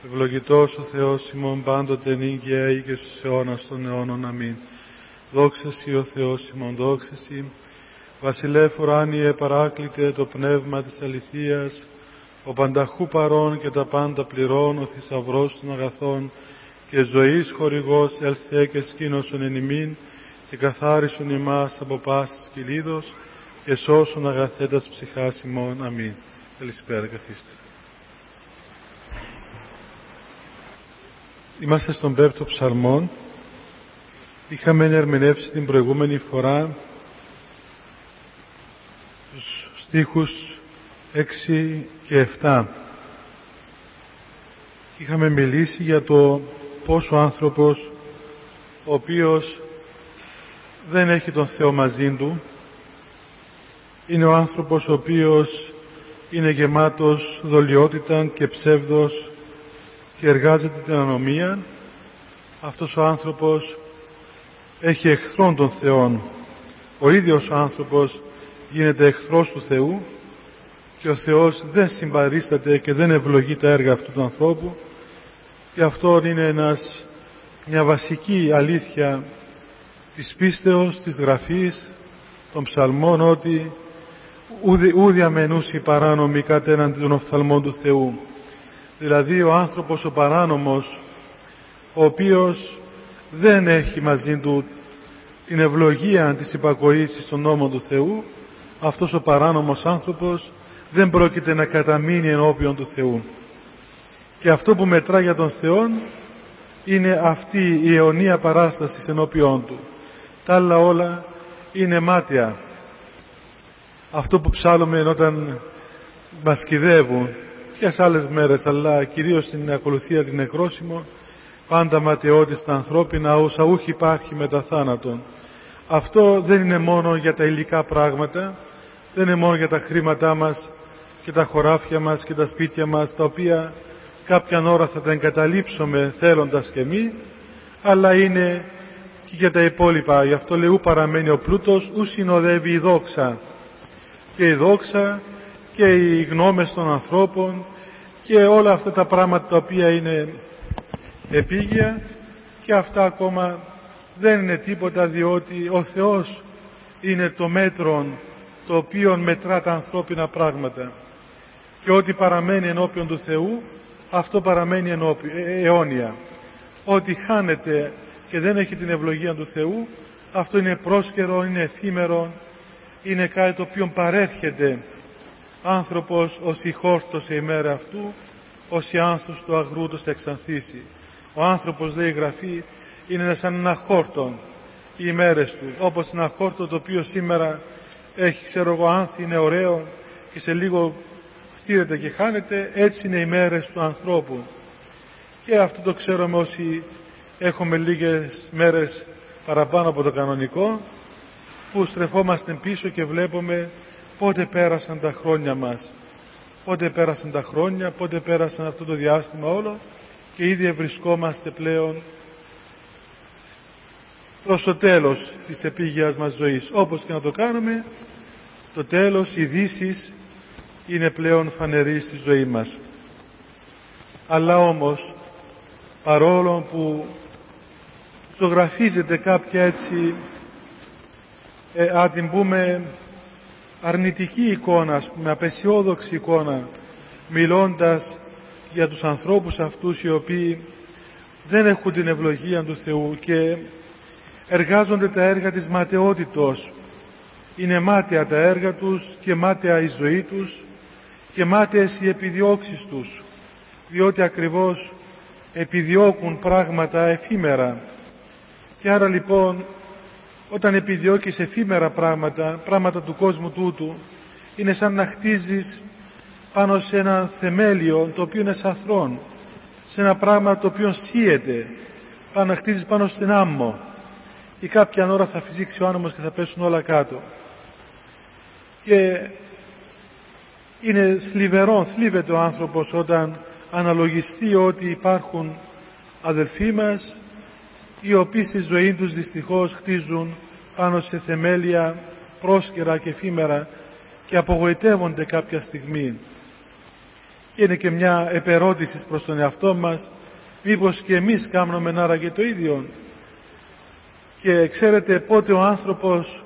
Ευλογητός ο Θεός ημών πάντοτε νύγκαια ή και στους αιώνας των αιώνων. Αμήν. Δόξα Συ ο Θεός ημών, δόξα Συ. Βασιλεύ ουράνιε παράκλητε το πνεύμα της αληθείας, ο πανταχού παρών και τα πάντα πληρών, ο θησαυρός των αγαθών και ζωής χορηγός, ελθέ και σκήνωσον εν ημίν και καθάρισον ημάς από πάσης κυλίδος και σώσον αγαθέτας ψυχάς ημών. Αμήν. Καλησπέρα, καθίστε. Είμαστε στον 5ο ψαλμό. Είχαμε ερμηνεύσει την προηγούμενη φορά τους στίχους 6 και 7. Είχαμε μιλήσει για το πώς ο άνθρωπος ο οποίος δεν έχει τον Θεό μαζί του είναι ο άνθρωπος ο οποίος είναι γεμάτος δολιότητα και ψεύδος και εργάζεται την ανομία. Αυτός ο άνθρωπος έχει εχθρόν των Θεών. Ο ίδιος ο άνθρωπος γίνεται εχθρός του Θεού και ο Θεός δεν συμπαρίσταται και δεν ευλογεί τα έργα αυτού του ανθρώπου, και αυτό είναι μια βασική αλήθεια της πίστεως, της Γραφής, των ψαλμών, ότι ούδια μενούσι παράνομοι κατέναντι των οφθαλμών του Θεού. Δηλαδή ο άνθρωπος ο παράνομος, ο οποίος δεν έχει μαζί του την ευλογία της υπακοής στον νόμο του Θεού, αυτός ο παράνομος άνθρωπος δεν πρόκειται να καταμείνει ενώπιον του Θεού. Και αυτό που μετρά για τον Θεό είναι αυτή η αιωνία παράσταση ενώπιον του. Τα άλλα όλα είναι μάταια. Αυτό που ψάλλουμε όταν μας κυδεύουν και σε άλλες μέρες, αλλά κυρίως στην ακολουθία την νεκρόσιμο, πάντα ματαιότητα στα ανθρώπινα, όσα ούχ υπάρχει μετά θάνατον. Αυτό δεν είναι μόνο για τα υλικά πράγματα, δεν είναι μόνο για τα χρήματά μας και τα χωράφια μας και τα σπίτια μας, τα οποία κάποια ώρα θα τα εγκαταλείψουμε θέλοντας και μη, αλλά είναι και για τα υπόλοιπα. Γι' αυτό λέει ου παραμένει ο πλούτος, ου συνοδεύει η δόξα. Και η δόξα και οι γνώμες των ανθρώπων και όλα αυτά τα πράγματα τα οποία είναι επίγεια, και αυτά ακόμα δεν είναι τίποτα, διότι ο Θεός είναι το μέτρο το οποίο μετρά τα ανθρώπινα πράγματα, και ό,τι παραμένει ενώπιον του Θεού αυτό παραμένει αιώνια. Ό,τι χάνεται και δεν έχει την ευλογία του Θεού, αυτό είναι πρόσκαιρο, είναι εφήμερο, είναι κάτι το οποίο παρέρχεται. Άνθρωπος ως η χόρτωσε η μέρα αυτού, ως η άνθος του αγρούτος θα εξανθήσει. Ο άνθρωπος, λέει η Γραφή, είναι σαν ένα χόρτον οι ημέρες του, όπως ένα χόρτο το οποίο σήμερα έχει, άνθη, είναι ωραίο και σε λίγο στήρεται και χάνεται. Έτσι είναι οι μέρες του ανθρώπου, και αυτό το ξέρουμε όσοι έχουμε λίγες μέρες παραπάνω από το κανονικό, που στρεφόμαστε πίσω και βλέπουμε πότε πέρασαν τα χρόνια μας, πότε πέρασαν τα χρόνια, πότε πέρασαν αυτό το διάστημα όλο, και ήδη βρισκόμαστε πλέον προς το τέλος της επίγειας μας ζωής. Όπως και να το κάνουμε, το τέλος, η δύσης είναι πλέον φανερή στη ζωή μας. Αλλά όμως, παρόλο που ζωγραφίζεται κάποια έτσι την πούμε αρνητική εικόνα, ας πούμε απεσιόδοξη εικόνα, μιλώντας για τους ανθρώπους αυτούς οι οποίοι δεν έχουν την ευλογία του Θεού και εργάζονται τα έργα της ματαιότητος, είναι μάταια τα έργα τους και μάταια η ζωή τους και μάταιες οι επιδιώξεις τους, διότι ακριβώς επιδιώκουν πράγματα εφήμερα. Και άρα λοιπόν, όταν επιδιώκεις εφήμερα πράγματα του κόσμου τούτου, είναι σαν να χτίζεις πάνω σε ένα θεμέλιο το οποίο είναι σαθρόν, σε ένα πράγμα το οποίο σύεται, να χτίζεις πάνω στην άμμο, και κάποια ώρα θα φυσήξει ο άνεμος και θα πέσουν όλα κάτω. Και είναι θλίβεται ο άνθρωπος όταν αναλογιστεί ότι υπάρχουν αδελφοί μας οι οποίοι στη ζωή τους δυστυχώς χτίζουν πάνω σε θεμέλια πρόσκαιρα και εφήμερα και απογοητεύονται κάποια στιγμή. Και είναι και μια επερώτηση προς τον εαυτό μας, μήπως και εμείς κάνουμε άραγε το ίδιο? Και ξέρετε πότε ο άνθρωπος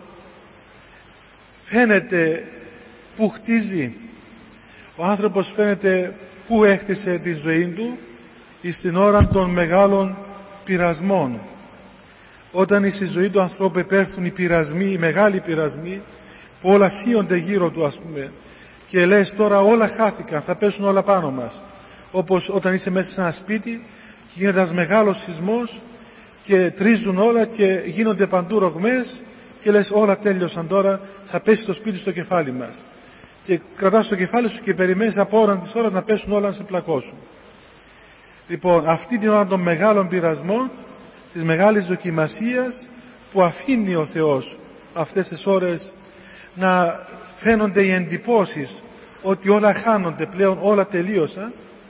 φαίνεται που χτίζει? Ο άνθρωπος φαίνεται που έκτισε τη ζωή του στην ώρα των μεγάλων πειρασμών. Όταν στη ζωή του ανθρώπου επέρθουν οι πειρασμοί, οι μεγάλοι πειρασμοί, που όλα θείονται γύρω του, ας πούμε, και λες τώρα όλα χάθηκαν, θα πέσουν όλα πάνω μας. Όπως όταν είσαι μέσα σε ένα σπίτι και γίνεται ένας μεγάλος σεισμός και τρίζουν όλα και γίνονται παντού ρογμές και λες όλα τέλειωσαν τώρα, θα πέσει το σπίτι στο κεφάλι μας. Και κρατάς το κεφάλι σου και περιμένεις από ώρα της ώρας να πέσουν όλα να σε πλακώσουν. Λοιπόν, αυτή την ώρα των μεγάλων πειρασμών, της μεγάλης δοκιμασίας, που αφήνει ο Θεός αυτές τις ώρες να φαίνονται οι εντυπώσεις ότι όλα χάνονται πλέον, όλα τελείωσαν,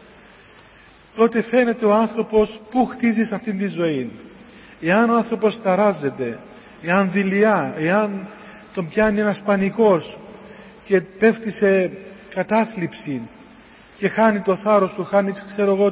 τότε φαίνεται ο άνθρωπος που χτίζει σε αυτήν τη ζωή. Εάν ο άνθρωπος ταράζεται, εάν δειλιά, εάν τον πιάνει ένας πανικός και πέφτει σε κατάθλιψη και χάνει το θάρρος του, χάνει, ξέρω εγώ,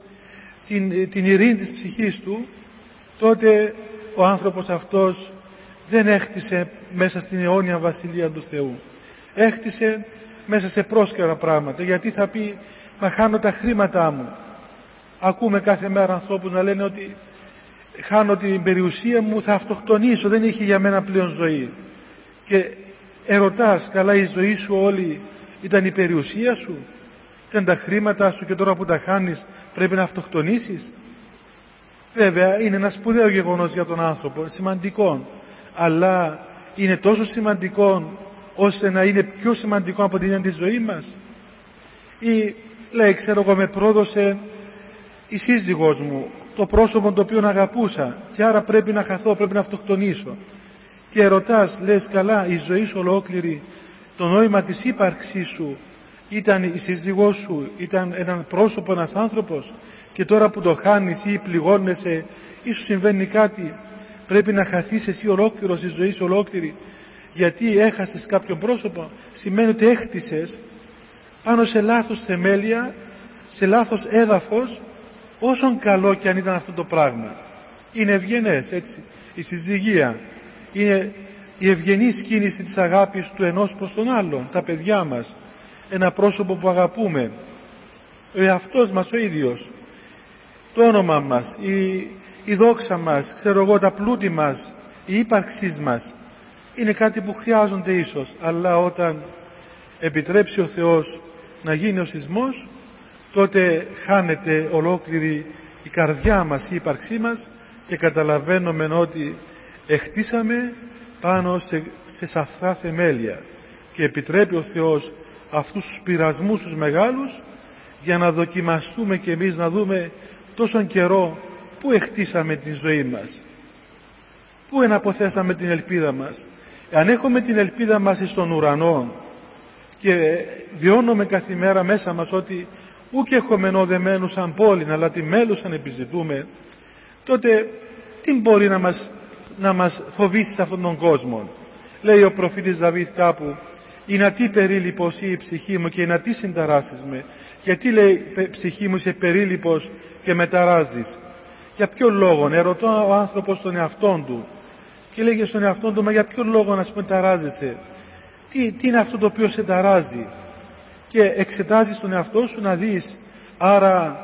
την ειρήνη της ψυχής του, τότε ο άνθρωπος αυτός δεν έχτισε μέσα στην αιώνια βασιλεία του Θεού. Έχτισε μέσα σε πρόσκαιρα πράγματα, γιατί θα πει μα χάνω τα χρήματά μου. Ακούμε κάθε μέρα ανθρώπους να λένε ότι χάνω την περιουσία μου, θα αυτοκτονήσω, δεν έχει για μένα πλέον ζωή. Και ερωτάς, καλά η ζωή σου όλη ήταν η περιουσία σου, ήταν τα χρήματά σου και τώρα που τα χάνεις πρέπει να αυτοκτονήσεις? Βέβαια είναι ένα σπουδαίο γεγονός για τον άνθρωπο, σημαντικό, αλλά είναι τόσο σημαντικό ώστε να είναι πιο σημαντικό από την ίδια τη ζωή μας? Ή λέει, ξέρω εγώ, με πρόδωσε η σύζυγός μου, το πρόσωπο το οποίο αγαπούσα και άρα πρέπει να χαθώ, πρέπει να αυτοκτονήσω. Και ρωτάς, λες, καλά η ζωή σου ολόκληρη, το νόημα της ύπαρξής σου ήταν η σύζυγός σου, ήταν ένα πρόσωπο, ένας άνθρωπος, και τώρα που το χάνεις ή πληγώνεσαι ή σου συμβαίνει κάτι, πρέπει να χαθείς εσύ ολόκληρος, η ζωή σου ολόκληρη, γιατί έχασες κάποιο πρόσωπο? Σημαίνει ότι έχτισες πάνω σε λάθος θεμέλια, σε λάθος έδαφος, όσον καλό και αν ήταν αυτό το πράγμα. Είναι ευγενές, έτσι, η συζυγία, είναι η ευγενής κίνηση της αγάπης του ενός προς τον άλλον, τα παιδιά μας, ένα πρόσωπο που αγαπούμε, ο εαυτός μας ο ίδιος, το όνομα μας, η δόξα μας, ξέρω εγώ, τα πλούτη μας, η ύπαρξή μας, είναι κάτι που χρειάζονται ίσως, αλλά όταν επιτρέψει ο Θεός να γίνει ο σεισμός, τότε χάνεται ολόκληρη η καρδιά μας, η ύπαρξή μας, και καταλαβαίνουμε ότι χτίσαμε πάνω σε σαφρά θεμέλια, και επιτρέπει ο Θεός αυτούς τους πειρασμούς τους μεγάλους για να δοκιμαστούμε και εμείς, να δούμε τόσον καιρό πού χτίσαμε την ζωή μας, πού εναποθέσαμε την ελπίδα μας. Αν έχουμε την ελπίδα μας στον ουρανό και βιώνουμε κάθε μέρα μέσα μας ότι ούκ έχουμε οδεμένους σαν πόλην, αλλά τη μέλουσαν επιζητούμε, τότε τι μπορεί να μας φοβήσει σε αυτόν τον κόσμο? Λέει ο προφήτης Δαβίδ κάπου, «Είναι τι περίλυπος η ψυχή μου και είναι τι συνταράσεις με». Γιατί λέει ψυχή μου είσαι περίλυπος και με ταράζεις? Για ποιο λόγο? Ερωτώ ο άνθρωπος τον εαυτόν του και λέγει στον εαυτόν του, μα για ποιο λόγο να σου ταράζεσαι? Τι είναι αυτό το οποίο σε ταράζει? Και εξετάζεις τον εαυτό σου να δεις, άρα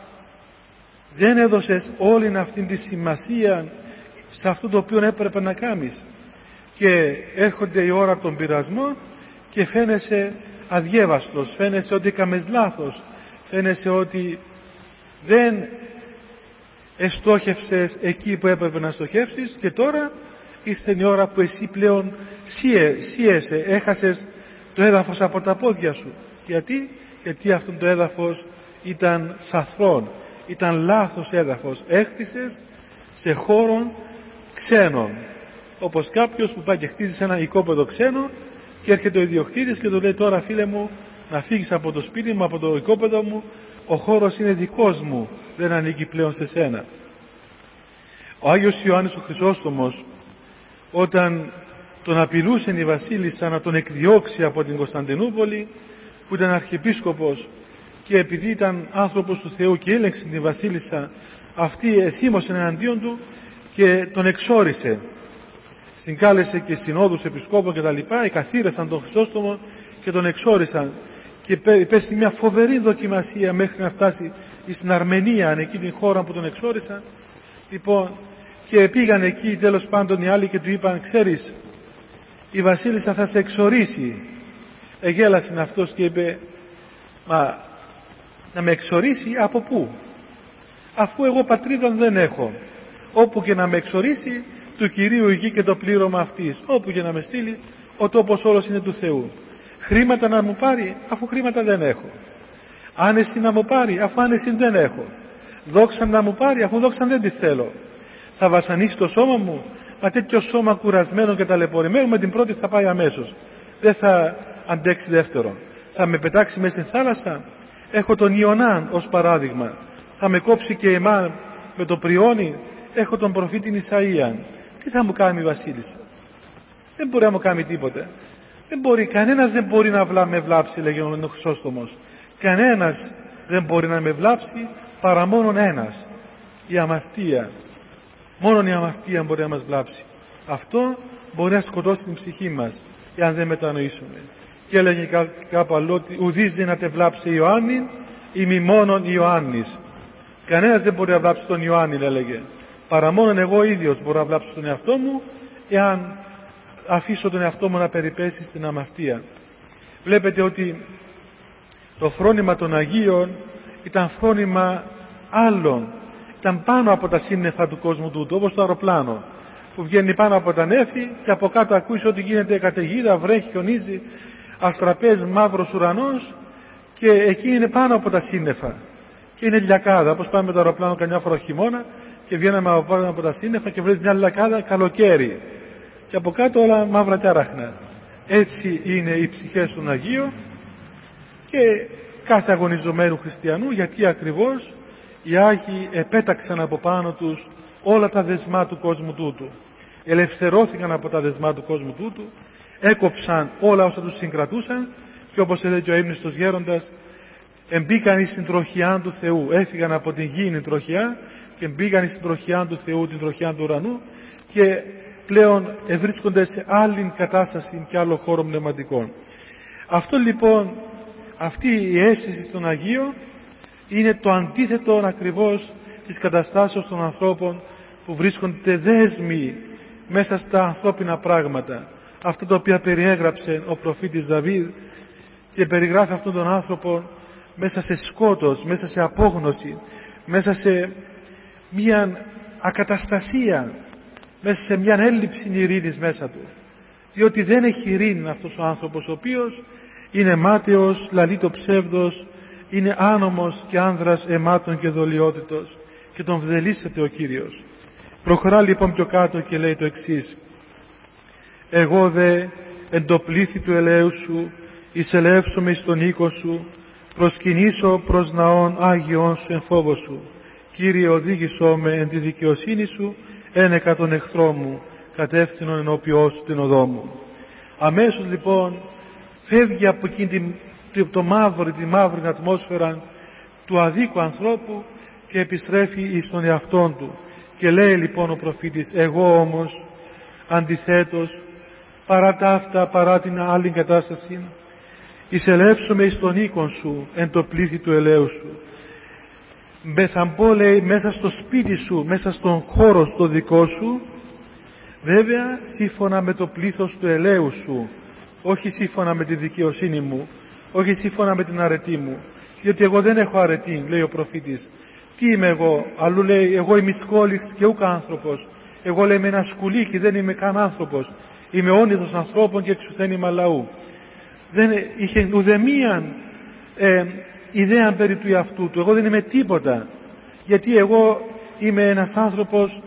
δεν έδωσες όλη αυτή τη σημασία σε αυτό το οποίο έπρεπε να κάνεις, και έρχονται η ώρα των πειρασμών και φαίνεσαι αδιέβαστος, φαίνεσαι ότι έκαμες λάθος, φαίνεσαι ότι δεν εστόχευσες εκεί που έπρεπε να στοχεύσεις, και τώρα ήρθε η ώρα που εσύ πλέον σύεσαι, έχασες το έδαφος από τα πόδια σου. Γιατί αυτό το έδαφος ήταν σαθρόν, ήταν λάθος έδαφος, έχτισες σε χώρον ξένων, όπως κάποιος που πάει και χτίζει σε ένα οικόπεδο ξένο και έρχεται ο ιδιοκτήτης και του λέει, τώρα φίλε μου να φύγεις από το σπίτι μου, από το οικόπεδο μου, ο χώρος είναι δικός μου, δεν ανήκει πλέον σε σένα. Ο Άγιος Ιωάννης ο Χρυσόστομος, όταν τον απειλούσε η βασίλισσα να τον εκδιώξει από την Κωνσταντινούπολη, που ήταν αρχιεπίσκοπος, και επειδή ήταν άνθρωπος του Θεού και έλεγξε την βασίλισσα, αυτή εθύμωσε εναντίον του και τον εξόρισε. Την κάλεσε και συνόδους επισκόπων και τα λοιπά, εκαθήρεσαν τον Χρυσόστομο και τον εξόρισαν και πέσει μια φοβερή δοκιμασία μέχρι να φτάσει στην Αρμενία, εκεί την χώρα που τον εξόρισαν. Λοιπόν, και πήγαν εκεί τέλος πάντων οι άλλοι και του είπαν, ξέρεις, η βασίλισσα θα σε εξορίσει. Εγέλασε αυτός και είπε, μα να με εξορίσει από πού, αφού εγώ πατρίδα δεν έχω. Όπου και να με εξορίσει, του Κυρίου η γη και το πλήρωμα αυτής. Όπου και να με στείλει, ο τόπος όλος είναι του Θεού. Χρήματα να μου πάρει, αφού χρήματα δεν έχω. Άνεση να μου πάρει, αφού άνεση δεν έχω. Δόξα να μου πάρει, αφού δόξα δεν τη θέλω. Θα βασανίσει το σώμα μου, μα τέτοιο σώμα κουρασμένο και ταλαιπωρημένο με την πρώτη θα πάει αμέσως. Δεν θα αντέξει δεύτερο. Θα με πετάξει μέσα στην θάλασσα. Έχω τον Ιωνάν ως παράδειγμα. Θα με κόψει και εμά με το πριόνι. Έχω τον προφήτη Ισαΐαν. Τι θα μου κάνει η βασίλισσα? Δεν μπορεί να μου κάνει τίποτε. Δεν μπορεί, κανένας δεν μπορεί να με βλάψει, λέγει ο Χρυσόστομος. Κανένας δεν μπορεί να με βλάψει παρά μόνον ένας. Η αμαρτία. Μόνον η αμαρτία μπορεί να μας βλάψει. Αυτό μπορεί να σκοτώσει την ψυχή μας, εάν δεν μετανοήσουμε. Και έλεγε κάπου αλλού ότι ουδείς δεν να τε βλάψει Ιωάννη ή μη μόνον Ιωάννης. Κανένας δεν μπορεί να βλάψει τον Ιωάννη, έλεγε. Παρά μόνον εγώ ίδιος μπορώ να βλάψω τον εαυτό μου, εάν αφήσω τον εαυτό μου να περιπέσει στην αμαρτία. Βλέπετε ότι το φρόνημα των Αγίων ήταν φρόνημα άλλων. Ήταν πάνω από τα σύννεφα του κόσμου τούτου, όπως το αεροπλάνο που βγαίνει πάνω από τα νέφη και από κάτω ακούεις ότι γίνεται καταιγίδα, βρέχει, χιονίζει, αστραπές, μαύρος ουρανός, και εκεί είναι πάνω από τα σύννεφα και είναι λιακάδα, όπως πάμε με το αεροπλάνο καμιά φορά χειμώνα και βγαίναμε πάνω από τα σύννεφα και βλέπεις μια λιακάδα καλοκαίρι και από κάτω όλα μαύρα και άραχνα. Έτσι είναι οι ψυχές των Αγίων και κάθε αγωνιζομένου χριστιανού, γιατί ακριβώς οι Άγιοι επέταξαν από πάνω τους όλα τα δεσμά του κόσμου τούτου, ελευθερώθηκαν από τα δεσμά του κόσμου τούτου, έκοψαν όλα όσα τους συγκρατούσαν και όπως έλεγε ο ύμνηστος γέροντας, εμπήκαν στην τροχιά του Θεού, έφυγαν από την γήινη τροχιά και μπήκαν στην τροχιά του Θεού, την τροχιά του ουρανού, και πλέον βρίσκονται σε άλλη κατάσταση και άλλο χώρο πνευματικών. Αυτό λοιπόν, αυτή η αίσθηση των Αγίων είναι το αντίθετο ακριβώς της καταστάσεως των ανθρώπων που βρίσκονται δέσμοι μέσα στα ανθρώπινα πράγματα, αυτά τα οποία περιέγραψε ο προφήτης Δαβίδ και περιγράφει αυτόν τον άνθρωπο μέσα σε σκότος, μέσα σε απόγνωση, μέσα σε μια ακαταστασία, μέσα σε μια έλλειψη ειρήνης μέσα του, διότι δεν έχει ειρήνη αυτός ο άνθρωπος, ο οποίος είναι μάταιος, λαλεί το ψεύδος, είναι άνομος και άνδρας αιμάτων και δολιότητος και τον βδελίσσεται ο Κύριος. Προχωρά λοιπόν πιο κάτω και λέει το εξής: εγώ δε εν το πλήθη του ελέου σου εισελεύσομαι εις τον οίκο σου, προσκυνήσω προς ναών Άγιον σου εν φόβο σου. Κύριε, οδήγησό με εν τη δικαιοσύνη σου ένεκα τον εχθρό μου, κατεύθυνον ενώπιό σου την οδό μου. Αμέσως λοιπόν φεύγει από εκείνη τη μαύρη ατμόσφαιρα του αδίκου ανθρώπου και επιστρέφει στον εαυτόν του. Και λέει λοιπόν ο προφήτης: εγώ όμως αντιθέτως, παρά τα αυτά, παρά την άλλη κατάσταση, εισελεύσομαι εις τον οίκον σου εν το πλήθη του ελέου σου. Θα μπω, λέει, μέσα στο σπίτι σου, μέσα στον χώρο στο δικό σου, βέβαια σύμφωνα με το πλήθος του ελέου σου, όχι σύμφωνα με τη δικαιοσύνη μου, όχι σύμφωνα με την αρετή μου, διότι εγώ δεν έχω αρετή, λέει ο προφήτης. Τι είμαι εγώ? Αλλού λέει: εγώ είμαι σκολής και ούκ άνθρωπος. Εγώ, λέει, είμαι ένα σκουλίκι, δεν είμαι καν άνθρωπος. Είμαι όνειδος ανθρώπων και εξουθένημα λαού. Δεν είχε ουδεμίαν ιδέα περί του εαυτού του. Εγώ δεν είμαι τίποτα, γιατί εγώ είμαι ένας άνθρωπος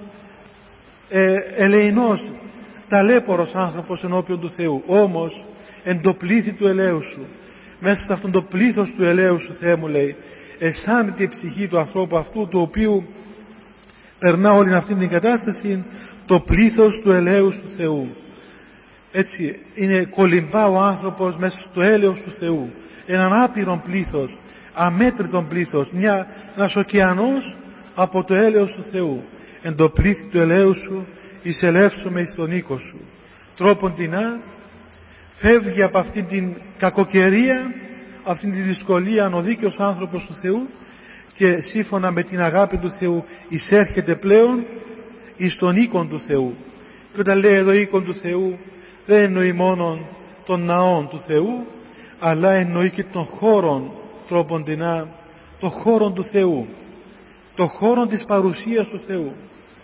ελεηνός, ταλέπορος άνθρωπος ενώπιον του Θεού. Όμως εν το πλήθη του ελέου σου, μέσα σε αυτόν το πλήθος του ελέου σου, Θεέ μου, λέει, αισθάνεται η ψυχή του ανθρώπου αυτού, του οποίου περνά όλη αυτή την κατάσταση, το πλήθος του ελέου του Θεού. Έτσι είναι, κολυμπά ο άνθρωπος μέσα στο έλεος του Θεού, έναν άπειρο πλήθος, αμέτρητον πλήθος, ένας ωκεανός από το έλεος του Θεού. Εν το πλήθη του ελαίου σου εισελεύσομαι εις τον οίκο σου. Τρόποντινά φεύγει από αυτήν την κακοκαιρία, αυτήν τη δυσκολία ο δίκαιος άνθρωπος του Θεού και σύμφωνα με την αγάπη του Θεού εισέρχεται πλέον εις τον οίκον του Θεού. Και όταν λέει εδώ οίκον του Θεού δεν εννοεί μόνο των ναών του Θεού, αλλά εννοεί και των χώρων, τρόποντινά, των χώρων του Θεού, των χώρων της παρουσίας του Θεού,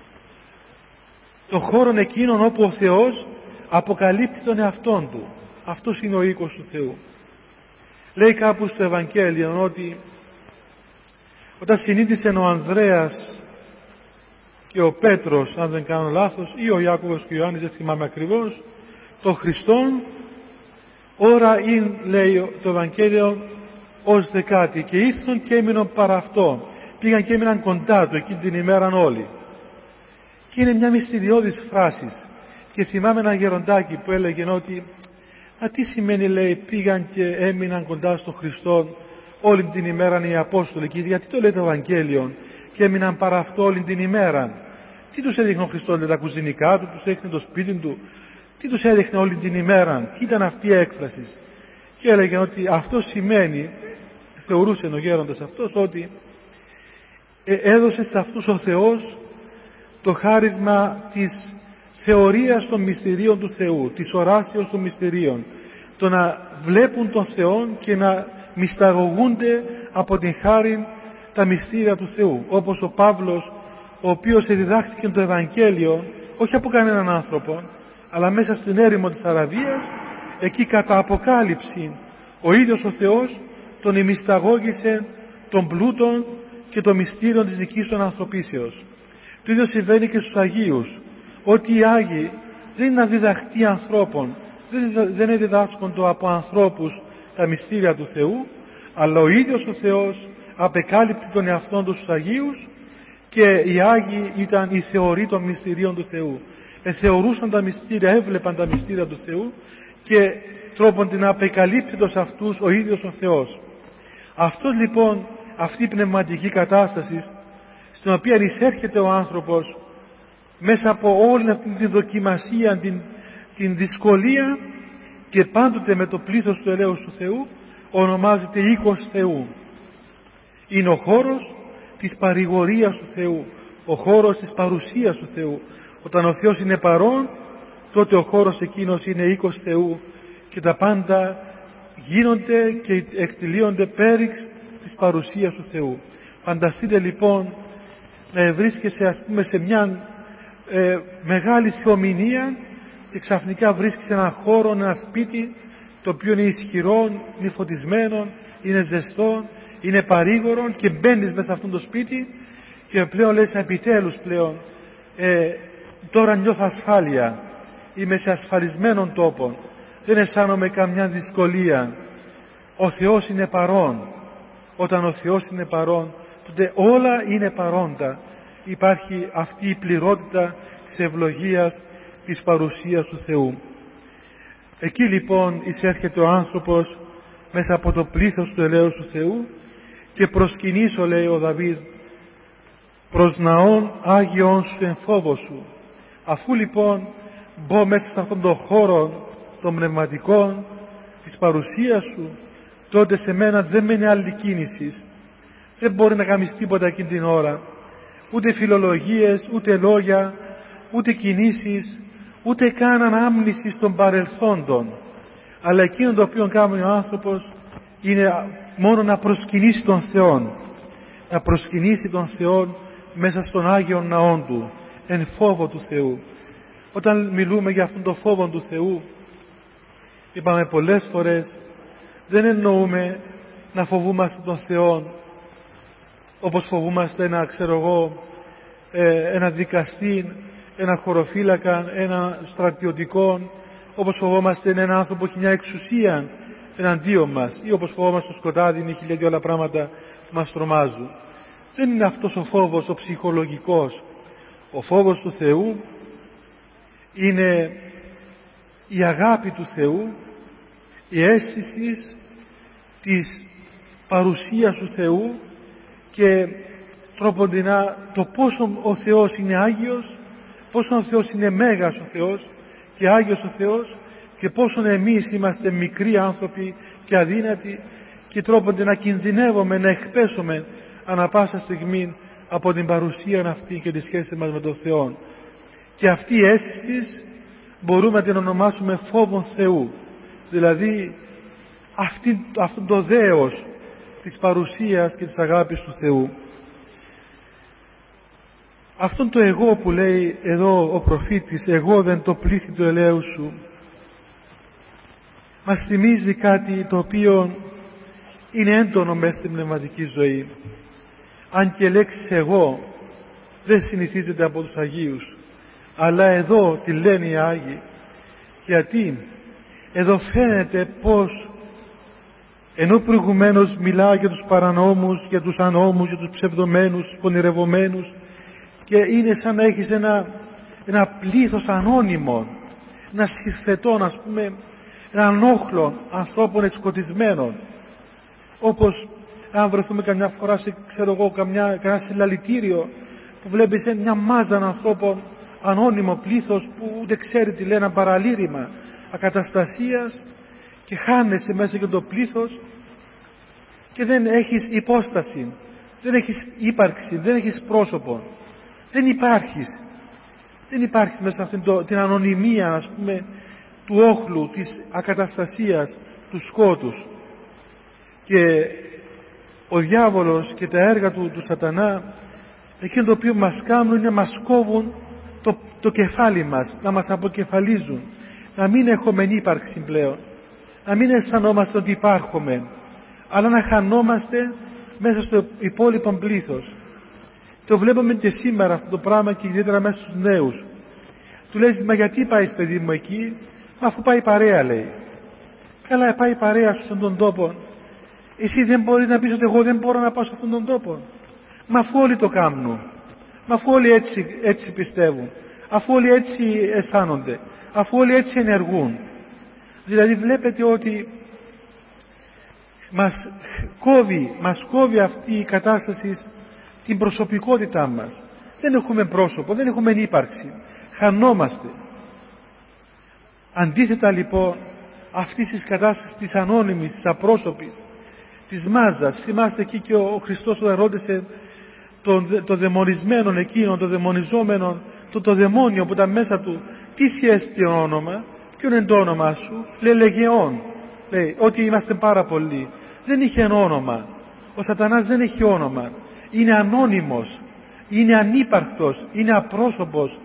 των χώρων εκείνων όπου ο Θεός αποκαλύπτει τον εαυτόν του. Αυτός είναι ο οίκος του Θεού. Λέει κάπου στο Ευαγγέλιο ότι όταν συνείδησαν ο Ανδρέας και ο Πέτρος, αν δεν κάνω λάθος, ή ο Ιάκωβος και ο Ιωάννης, δεν θυμάμαι ακριβώς, τον Χριστόν, ώρα είναι, λέει το Ευαγγέλιο, ως δεκάτη, και ήρθαν και έμειναν παρά αυτό. Πήγαν και έμειναν κοντά του εκείνη την ημέραν όλοι. Και είναι μια μυστηριώδης φράση. Και θυμάμαι ένα γεροντάκι που έλεγε ότι τι σημαίνει, λέει, πήγαν και έμειναν κοντά στον Χριστό όλη την ημέρα οι Απόστολοι, και γιατί το λέει το Ευαγγέλιο και έμειναν παρά αυτό όλη την ημέρα? Τι τους έδειχνε ο Χριστός, λέει, τα κουζινικά του, τους έδειχνε το σπίτι του, τι τους έδειχνε όλη την ημέρα, τι ήταν αυτή η έκφραση? Και έλεγε ότι αυτό σημαίνει, θεωρούσε ο γέροντας αυτός, ότι έδωσε σε αυτούς ο Θεός το χάρισμα της θεωρίας των μυστηρίων του Θεού, της οράσεως των μυστηρίων, το να βλέπουν τον Θεό και να μυσταγωγούνται από την χάρη τα μυστήρια του Θεού, όπως ο Παύλος, ο οποίος διδάχθηκε το Ευαγγέλιο όχι από κανέναν άνθρωπο, αλλά μέσα στην έρημο της Αραβίας, εκεί κατά αποκάλυψη ο ίδιος ο Θεός τον ημισταγώγησε των πλούτων και των μυστήριων της δικής των ανθρωπίσεως. Το ίδιο συμβαίνει και στους Αγίους, ότι οι Άγιοι δεν είναι διδαχτοί ανθρώπων, δεν είναι διδάσκοντο από ανθρώπους τα μυστήρια του Θεού, αλλά ο ίδιος ο Θεός απεκάλυπτε τον εαυτόν του στους Αγίους, και οι Άγιοι ήταν οι θεωροί των μυστηρίων του Θεού. Θεωρούσαν τα μυστήρια, έβλεπαν τα μυστήρια του Θεού και τρόπον την απεκαλύπτει σε αυτούς ο ίδιος ο Θεός. Αυτό λοιπόν, αυτή η πνευματική κατάσταση στην οποία εισέρχεται ο άνθρωπος μέσα από όλη αυτή τη δοκιμασία, την δυσκολία, και πάντοτε με το πλήθος του ελέους του Θεού, ονομάζεται οίκος Θεού. Είναι ο χώρος της παρηγορίας του Θεού, ο χώρος της παρουσίας του Θεού. Όταν ο Θεός είναι παρόν, τότε ο χώρος εκείνος είναι οίκος Θεού και τα πάντα γίνονται και εκτελείονται πέριξ της παρουσίας του Θεού. Φανταστείτε λοιπόν να βρίσκεσαι, ας πούμε, σε μια μεγάλη θεομηνία και ξαφνικά βρίσκεσαι ένα χώρο, ένα σπίτι το οποίο είναι ισχυρό, είναι φωτισμένο, είναι ζεστό, είναι παρήγορο, και μπαίνεις μέσα σε αυτό το σπίτι και πλέον λες επιτέλους πλέον τώρα νιώθω ασφάλεια, είμαι σε ασφαλισμένον τόπο, δεν αισθάνομαι καμιά δυσκολία. Ο Θεός είναι παρόν. Όταν ο Θεός είναι παρόν, τότε όλα είναι παρόντα. Υπάρχει αυτή η πληρότητα της ευλογίας της παρουσίας του Θεού. Εκεί λοιπόν εισέρχεται ο άνθρωπος μέσα από το πλήθος του ελέους του Θεού και προσκυνήσω, λέει ο Δαβίδ, προς ναών Άγιον σου εν φόβο σου. Αφού λοιπόν μπω μέσα σε αυτόν τον χώρο των πνευματικών της παρουσίας σου, τότε σε μένα δεν μένει άλλη κίνηση. Δεν μπορεί να κάνεις τίποτα εκείνη την ώρα, ούτε φιλολογίες, ούτε λόγια, ούτε κινήσεις, ούτε καν ανάμνηση των παρελθόντων. Αλλά εκείνο το οποίο κάνει ο άνθρωπος είναι μόνο να προσκυνήσει τον Θεό, να προσκυνήσει τον Θεό μέσα στον Άγιον Ναόν του, εν φόβο του Θεού. Όταν μιλούμε για αυτόν τον φόβο του Θεού, είπαμε πολλές φορές, δεν εννοούμε να φοβούμαστε τον Θεό όπως φοβούμαστε ένα δικαστή, ένα χωροφύλακα, ένα στρατιωτικό, όπως φοβόμαστε έναν άνθρωπο που έχει μια εξουσία εναντίον μας, ή όπως φοβόμαστε το σκοτάδι, ή χιλιά και όλα πράγματα που μας τρομάζουν. Δεν είναι αυτός ο φόβος ο ψυχολογικός. Ο φόβος του Θεού είναι η αγάπη του Θεού, η αίσθηση της παρουσίας του Θεού και τρόποντινά το πόσο ο Θεός είναι Άγιος, πόσο ο Θεός είναι Μέγας ο Θεός και Άγιος ο Θεός και πόσο εμείς είμαστε μικροί άνθρωποι και αδύνατοι και τρόποντινα κινδυνεύουμε να εκπέσουμε ανά πάσα στιγμή από την παρουσία αυτή και τη σχέση μας με τον Θεό. Και αυτή η αίσθηση μπορούμε να την ονομάσουμε φόβον Θεού, δηλαδή αυτό το δέος της παρουσίας και της αγάπης του Θεού. Αυτό το εγώ που λέει εδώ ο προφήτης, εγώ δεν το πλήθη του ελέου σου, μας θυμίζει κάτι το οποίο είναι έντονο μέσα στην πνευματική ζωή. Αν και λέξη εγώ δεν συνηθίζεται από τους Αγίους, αλλά εδώ τη λένε οι Άγιοι. Γιατί εδώ φαίνεται πως ενώ προηγουμένως μιλά για τους παρανόμους, για τους ανώμους, για τους ψευδομένους, τους πονηρευομένους, και είναι σαν να έχεις ένα πλήθος ανώνυμων, ένα συρφετών, ας πούμε, έναν όχλο ανθρώπων εξκοτισμένων, όπως αν βρεθούμε καμιά φορά σε, κανένα συλλαλητήριο που βλέπεις μια μάζα ανθρώπων, ανώνυμο πλήθος που ούτε ξέρει τι λέει, ένα παραλήρημα ακαταστασίας, και χάνεσαι μέσα και το πλήθος και δεν έχεις υπόσταση, δεν έχεις ύπαρξη, δεν έχεις πρόσωπο, δεν υπάρχεις μέσα σε αυτήν την ανωνυμία, ας πούμε, του όχλου, της ακαταστασίας, του σκότους. Και ο διάβολος και τα έργα του σατανά, εκείνο το οποίο μας κάνουν είναι να μας κόβουν το κεφάλι μας, να μας αποκεφαλίζουν, να μην έχουμε ύπαρξη πλέον, να μην αισθανόμαστε ότι υπάρχουμε, αλλά να χανόμαστε μέσα στο υπόλοιπο πλήθος. Το βλέπουμε και σήμερα αυτό το πράγμα, και ιδιαίτερα μέσα στους νέους. Του λέει, μα γιατί πάει παιδί μου εκεί? Μα αφού πάει παρέα, λέει. Καλά, πάει παρέα σε αυτόν τον τόπο. Εσύ δεν μπορείς να πεις ότι εγώ δεν μπορώ να πάω σε αυτόν τον τόπο? Μα αφού όλοι το κάνουν, μα αφού όλοι έτσι πιστεύουν, αφού όλοι έτσι αισθάνονται, αφού όλοι έτσι ενεργούν. Δηλαδή βλέπετε ότι μας κόβει αυτή η κατάσταση την προσωπικότητά μας. Δεν έχουμε πρόσωπο, δεν έχουμε ύπαρξη, χανόμαστε. Αντίθετα λοιπόν αυτής της κατάστασης της ανώνυμης, της απρόσωπης, της μάζας, θυμάστε εκεί και ο Χριστός όταν ρώτησε το δαιμονισμένο εκείνο, το δαιμονιζόμενο, το δαιμόνιο που ήταν μέσα του, τι σχέση όνομα, ποιο είναι το όνομά σου? Λέει Λεγεών, λέει ότι είμαστε πάρα πολλοί. Δεν είχε όνομα. Ο σατανάς δεν έχει όνομα, είναι ανώνυμος, είναι ανύπαρκτος, είναι απρόσωπος,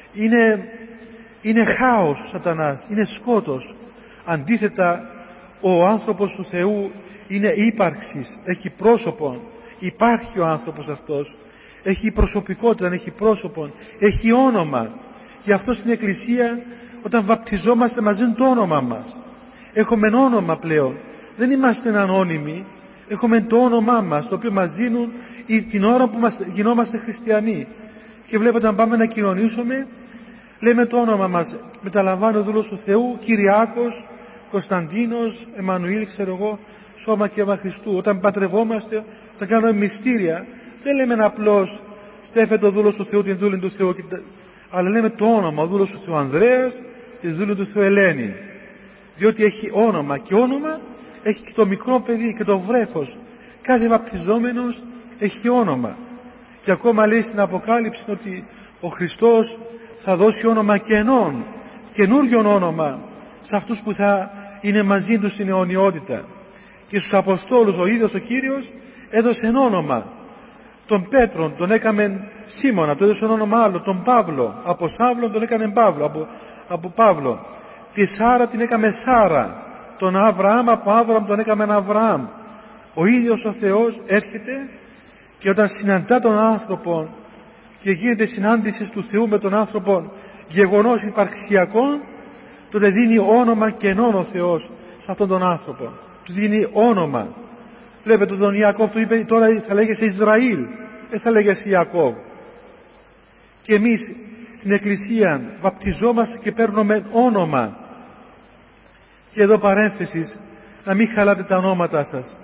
είναι χάος ο σατανάς, είναι σκότος. Αντίθετα ο άνθρωπος του Θεού είναι ύπαρξης, έχει πρόσωπο, υπάρχει ο άνθρωπος αυτός, έχει προσωπικότητα, έχει πρόσωπο, έχει όνομα. Γι' αυτό στην Εκκλησία όταν βαπτιζόμαστε μας δίνουν το όνομα μας. Έχουμε όνομα πλέον, δεν είμαστε ανώνυμοι, έχουμε το όνομά μας, το οποίο μας δίνουν την ώρα που γινόμαστε χριστιανοί. Και βλέπετε, αν πάμε να κοινωνήσουμε, λέμε το όνομα μας, μεταλαμβάνει ο δούλος του Θεού, Κυριάκος, Κωνσταντίνος, Εμμανουήλ, σώμα και αίμα Χριστού. Όταν πατρευόμαστε, όταν κάνουμε μυστήρια, δεν λέμε απλώς στέφεται ο δούλος του Θεού, την δούλη του Θεού, αλλά λέμε το όνομα, ο δούλος του Θεού Ανδρέας, τη δούλη του Θεού Ελένη. Διότι έχει όνομα, και όνομα έχει και το μικρό παιδί και το βρέφος. Κάθε βαπτιζόμενος έχει όνομα. Και ακόμα λέει στην Αποκάλυψη ότι ο Χριστός θα δώσει όνομα καινών, καινούριο όνομα σε αυτούς που θα είναι μαζί του στην αιωνιότητα. Και στους Αποστόλους ο ίδιος ο Κύριος έδωσε όνομα. Τον Πέτρον τον έκαμε Σίμωνα, του έδωσε όνομα άλλο. Τον Παύλο, από Σάβλον τον έκανε Παύλο, από Παύλο. Τη Σάρα την έκαμε Σάρα. Τον Αβραάμ, από Άβραμ τον έκαμε Αβραάμ. Ο ίδιος ο Θεός έρχεται και όταν συναντά τον άνθρωπο και γίνεται συνάντηση του Θεού με τον άνθρωπο, γεγονός υπαρξιακό, τότε δίνει όνομα καινών ο Θεός σε αυτόν τον άνθρωπο. Του δίνει όνομα. Βλέπετε τον Ιακώβ, του είπε τώρα θα λέγεσαι Ισραήλ, δεν θα λέγεσαι Ιακώβ. Και εμείς στην Εκκλησία βαπτιζόμαστε και παίρνουμε όνομα. Και εδώ παρένθεσης, να μην χαλάτε τα ονόματά σας,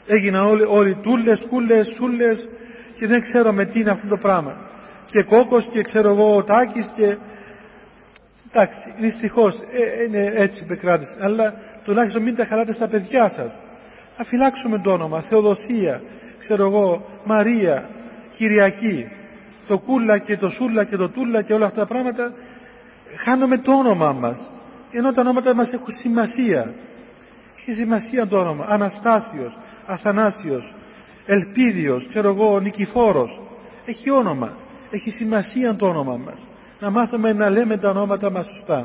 Έγιναν όλοι τούλες, κούλες, σούλες και δεν ξέρουμε τι είναι αυτό το πράγμα. Και Κόκος και ξέρω εγώ ο Τάκης και... Εντάξει, δυστυχώς είναι έτσι επικράτηση. Αλλά τουλάχιστον μην τα χαλάτε στα παιδιά σας. Να φυλάξουμε το όνομα, Θεοδοσία, ξέρω εγώ, Μαρία, Κυριακή, το Κούλα και το Σούλα και το Τούλα και όλα αυτά τα πράγματα. Χάνουμε το όνομά μας, ενώ τα ονόματα μας έχουν σημασία. Έχει σημασία το όνομα. Αναστάσιος, Αθανάσιος, Ελπίδιος, ξέρω εγώ, Νικηφόρος. Έχει όνομα, έχει σημασία το όνομα μας. Να μάθουμε να λέμε τα ονόματα μας σωστά.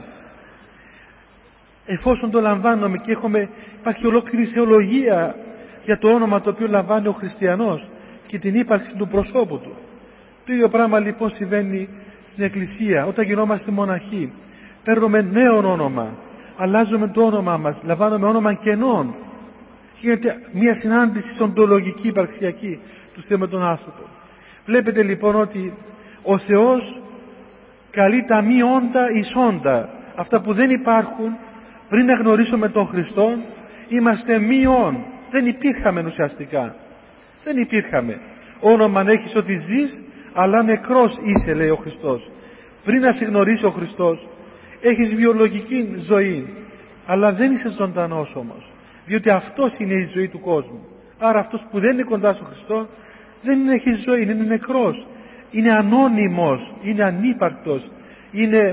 Εφόσον το λαμβάνουμε και υπάρχει ολόκληρη θεολογία για το όνομα το οποίο λαμβάνει ο χριστιανός και την ύπαρξη του προσώπου του. Το ίδιο πράγμα λοιπόν συμβαίνει στην Εκκλησία. Όταν γινόμαστε μοναχοί, παίρνουμε νέο όνομα, αλλάζουμε το όνομά μας, λαμβάνουμε όνομα κενών. Γίνεται μια συνάντηση οντολογική, υπαρξιακή του Θεού με τον άνθρωπο. Βλέπετε λοιπόν ότι ο Θεός καλεί τα μη όντα εις όντα. Αυτά που δεν υπάρχουν, πριν να γνωρίσουμε τον Χριστό, είμαστε μη όν. Δεν υπήρχαμε ουσιαστικά. Δεν υπήρχαμε. Όνομα έχεις ότι ζεις, αλλά νεκρός είσαι, λέει ο Χριστός. Πριν να σε γνωρίσει ο Χριστός, έχεις βιολογική ζωή, αλλά δεν είσαι ζωντανός όμως. Διότι αυτός είναι η ζωή του κόσμου. Άρα αυτός που δεν είναι κοντά στον Χριστό, δεν έχει ζωή, είναι νεκρός. Είναι ανώνυμος, είναι ανύπαρκτος, είναι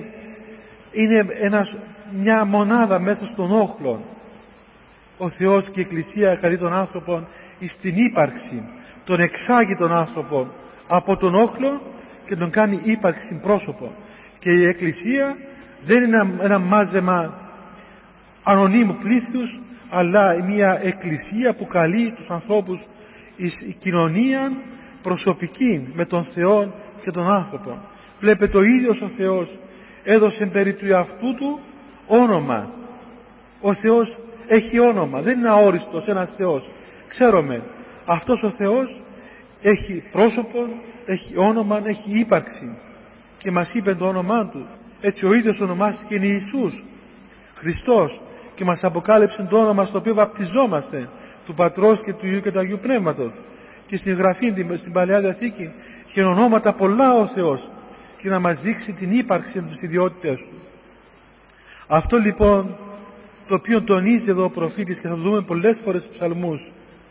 μια μονάδα μέσα στον όχλο. Ο Θεός και η Εκκλησία καλεί τον άνθρωπο στην ύπαρξη, τον εξάγει τον άνθρωπο από τον όχλο και τον κάνει ύπαρξη πρόσωπο. Και η Εκκλησία δεν είναι ένα μάζεμα ανωνύμου πλήθους, αλλά μια Εκκλησία που καλεί τους ανθρώπους εις κοινωνία προσωπική με τον Θεό και τον άνθρωπο. Βλέπετε, ο ίδιος ο Θεός έδωσε περί του εαυτού του όνομα. Ο Θεός έχει όνομα, δεν είναι αόριστος ένας Θεός. Ξέρουμε, αυτός ο Θεός έχει πρόσωπο, έχει όνομα, έχει ύπαρξη και μας είπε το όνομά του. Έτσι ο ίδιος ονομάστηκε Ιησούς Χριστός και μας αποκάλυψε το όνομα στο οποίο βαπτιζόμαστε, του Πατρός και του Υιού και του Αγίου Πνεύματος. Και στην Γραφή, στην Παλαιά Διαθήκη, και ονόματα πολλά ο Θεός, και να μας δείξει την ύπαρξη και τις ιδιότητες του. Αυτό λοιπόν το οποίο τονίζει εδώ ο προφήτης, και θα το δούμε πολλές φορές στους ψαλμούς,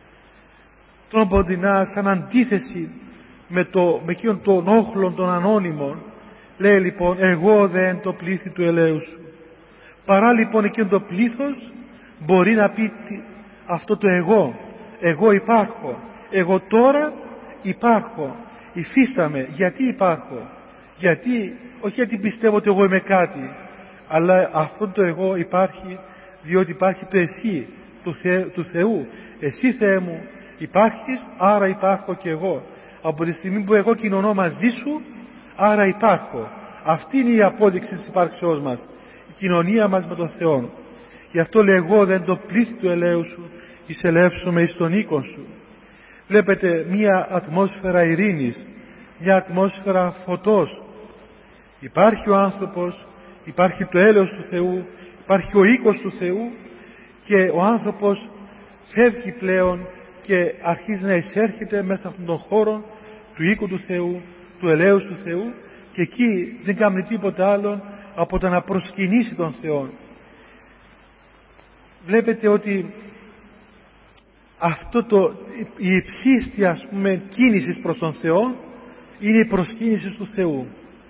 τον ποντινά σαν αντίθεση με εκείνον τον όχλο των ανώνυμων, λέει λοιπόν, εγώ δεν το πλήθη του ελέου σου. Παρά λοιπόν εκείνο το πλήθος μπορεί να πει αυτό το εγώ υπάρχω, εγώ τώρα υπάρχω, υφίσταμαι. Γιατί υπάρχω? Όχι γιατί πιστεύω ότι εγώ είμαι κάτι, αλλά αυτό το εγώ υπάρχει διότι υπάρχει το εσύ του Θεού. Εσύ, Θεέ μου, υπάρχεις, άρα υπάρχω και εγώ. Από τη στιγμή που εγώ κοινωνώ μαζί σου, άρα υπάρχω. Αυτή είναι η απόδειξη της υπάρξεώς μας, η κοινωνία μας με τον Θεό. Γι' αυτό λέει, εγώ δεν το πλήθη του ελέου σου εισελεύσουμε εις τον οίκον σου. Βλέπετε μία ατμόσφαιρα ειρήνης, μια ατμόσφαιρα φωτός. Υπάρχει ο άνθρωπος, υπάρχει το έλεος του Θεού, υπάρχει ο οίκος του Θεού και ο άνθρωπος φεύγει πλέον και αρχίζει να εισέρχεται μέσα σε αυτόν τον χώρο του οίκου του Θεού, του ελέους του Θεού, και εκεί δεν κάνει τίποτα άλλο από το να προσκυνήσει τον Θεό. Βλέπετε ότι η υψίστη κίνηση προς τον Θεό είναι η προσκύνηση του Θεού.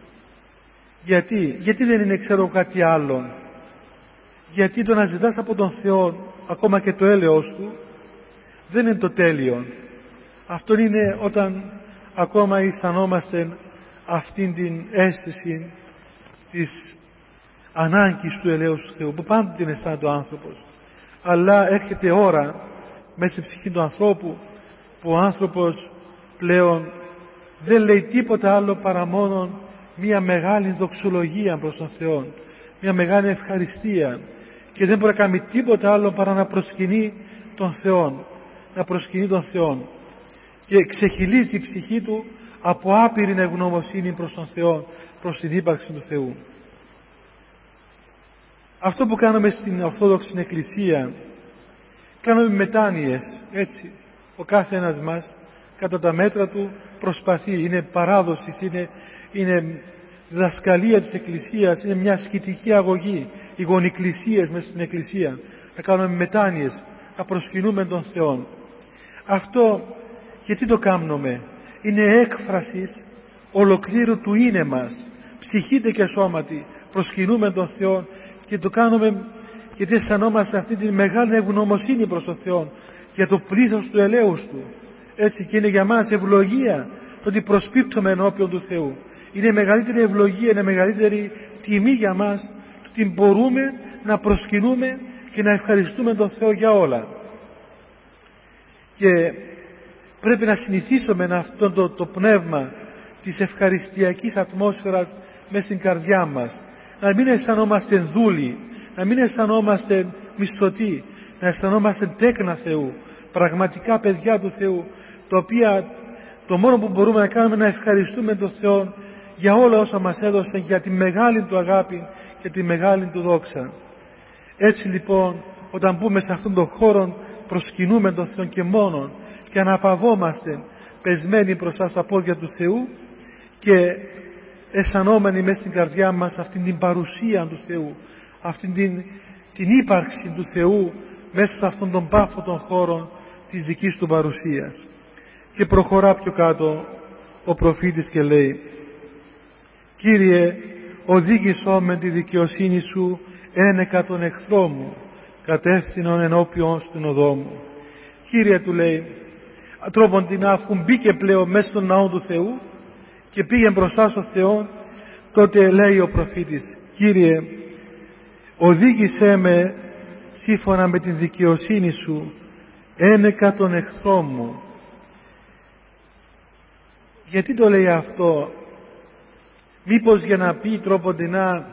Γιατί δεν είναι κάτι άλλο? Γιατί το να ζητάς από τον Θεό ακόμα και το έλεος του δεν είναι το τέλειο. Αυτό είναι όταν ακόμα αισθανόμαστε αυτήν την αίσθηση της ανάγκης του ελέους του Θεού, που πάντοτε είναι αισθάνεται ο άνθρωπος. Αλλά έρχεται ώρα μέσα στην ψυχή του ανθρώπου που ο άνθρωπος πλέον δεν λέει τίποτα άλλο παρά μόνο μια μεγάλη δοξολογία προς τον Θεό, μια μεγάλη ευχαριστία, και δεν μπορεί να κάνει τίποτα άλλο παρά να προσκυνεί τον Θεό, και ξεχυλίζει η ψυχή του από άπειρη ευγνωμοσύνη προς τον Θεό, προς την ύπαρξη του Θεού. Αυτό που κάνουμε στην Ορθόδοξη Εκκλησία, κάνουμε μετάνοιες, έτσι, Ο κάθε ένας μας κατά τα μέτρα του προσπαθεί, είναι παράδοση, είναι διδασκαλία της Εκκλησίας, είναι μια ασκητική αγωγή, οι γονικλησίες μέσα στην Εκκλησία, να κάνουμε μετάνοιες, να προσκυνούμε τον Θεό. Αυτό γιατί το κάνουμε? Είναι έκφραση ολοκλήρου του είναι μας, ψυχήτε και σώματι, προσκυνούμε τον Θεό και το κάνουμε γιατί αισθανόμαστε αυτή τη μεγάλη ευγνωμοσύνη προς τον Θεό για το πλήθος του ελέους Του. Έτσι, και είναι για μας ευλογία το ότι προσπίπτουμε ενώπιον του Θεού. Είναι μεγαλύτερη ευλογία, είναι μεγαλύτερη τιμή για μας το ότι μπορούμε να προσκυνούμε και να ευχαριστούμε τον Θεό για όλα. Και πρέπει να συνηθίσουμε αυτό το πνεύμα της ευχαριστιακής ατμόσφαιρας μέσα στην καρδιά μας. Να μην αισθανόμαστε δούλοι, να μην αισθανόμαστε μισθωτοί, να αισθανόμαστε τέκνα Θεού, πραγματικά παιδιά του Θεού, τα οποία το μόνο που μπορούμε να κάνουμε είναι να ευχαριστούμε τον Θεό για όλα όσα μας έδωσε, για τη μεγάλη Του αγάπη και τη μεγάλη Του δόξα. Έτσι λοιπόν, όταν μπούμε σε αυτόν τον χώρο, προσκυνούμε τον Θεό και μόνον και αναπαυόμαστε πεσμένοι μπροστά στα πόδια του Θεού και αισθανόμενοι μέσα στην καρδιά μας αυτήν την παρουσία του Θεού, αυτήν την ύπαρξη του Θεού μέσα σε αυτόν τον πάφο των χώρων της δικής Του παρουσίας. Και προχωρά πιο κάτω ο προφήτης και λέει: «Κύριε, οδήγησό με τη δικαιοσύνη Σου ένεκα τον εχθρό μου, κατεύθυνον ενώπιον στην οδό μου». Κύριε, του λέει, τρόπον την αφού μπήκε πλέον μέσα στον ναό του Θεού και πήγε μπροστά στο Θεό, τότε λέει ο προφήτης: «Κύριε, οδήγησέ με σύμφωνα με την δικαιοσύνη Σου ένεκα τον εχθρό μου». Γιατί το λέει αυτό? Μήπως για να πει τρόποντινά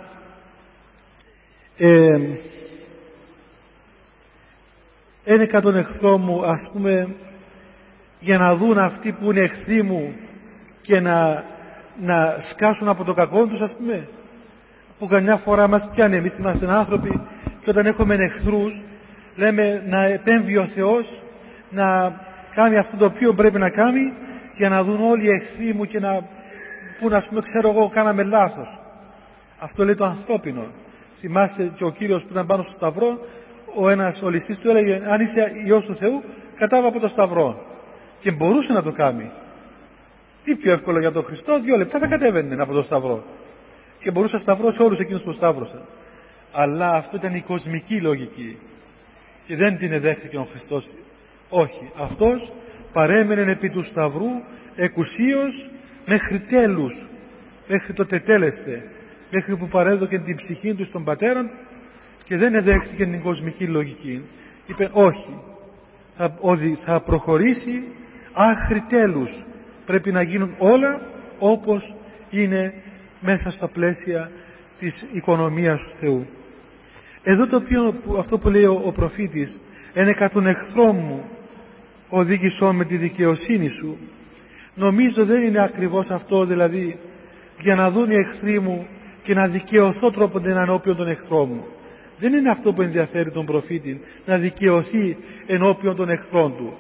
ένεκα τον εχθρό μου, ας πούμε, για να δουν αυτοί που είναι εχθροί μου και να σκάσουν από το κακό τους, ας πούμε, που καμιά φορά μας πιάνει. Εμείς είμαστε άνθρωποι και όταν έχουμε εχθρούς λέμε να επέμβει ο Θεός να κάνει αυτό το οποίο πρέπει να κάνει για να δουν όλοι οι εχθροί μου και να πούν, ας πούμε, ξέρω εγώ, κάναμε λάθος. Αυτό λέει το ανθρώπινο. Θυμάστε και ο Κύριος που ήταν πάνω στο σταυρό, ο ληστής του έλεγε: «Αν είσαι Υιός του Θεού, κατάβα από το σταυρό». Και μπορούσε να το κάνει. Τι πιο εύκολο για τον Χριστό? 2 λεπτά θα κατέβαινε από το σταυρό. Και μπορούσε να σταυρώσει όλους εκείνους που σταύρωσαν. Αλλά αυτό ήταν η κοσμική λογική. Και δεν την εδέχθηκε ο Χριστός. Όχι. Αυτός παρέμενε επί του σταυρού εκουσίως μέχρι τέλους. Μέχρι το τετέλεσθε. Μέχρι που παρέδωκε την ψυχή του στον Πατέρα και δεν εδέχθηκε την κοσμική λογική. Είπε όχι. Θα προχωρήσει άχρη τέλους. Πρέπει να γίνουν όλα όπως είναι μέσα στα πλαίσια της οικονομίας του Θεού. Εδώ αυτό που λέει ο προφήτης, ένεκα τον εχθρό μου οδήγησό με τη δικαιοσύνη Σου, νομίζω δεν είναι ακριβώς αυτό, δηλαδή για να δουν οι εχθροί μου και να δικαιωθώ τρόπον ενώπιον των εχθρών μου. Δεν είναι αυτό που ενδιαφέρει τον προφήτη, να δικαιωθεί ενώπιον των εχθρών του.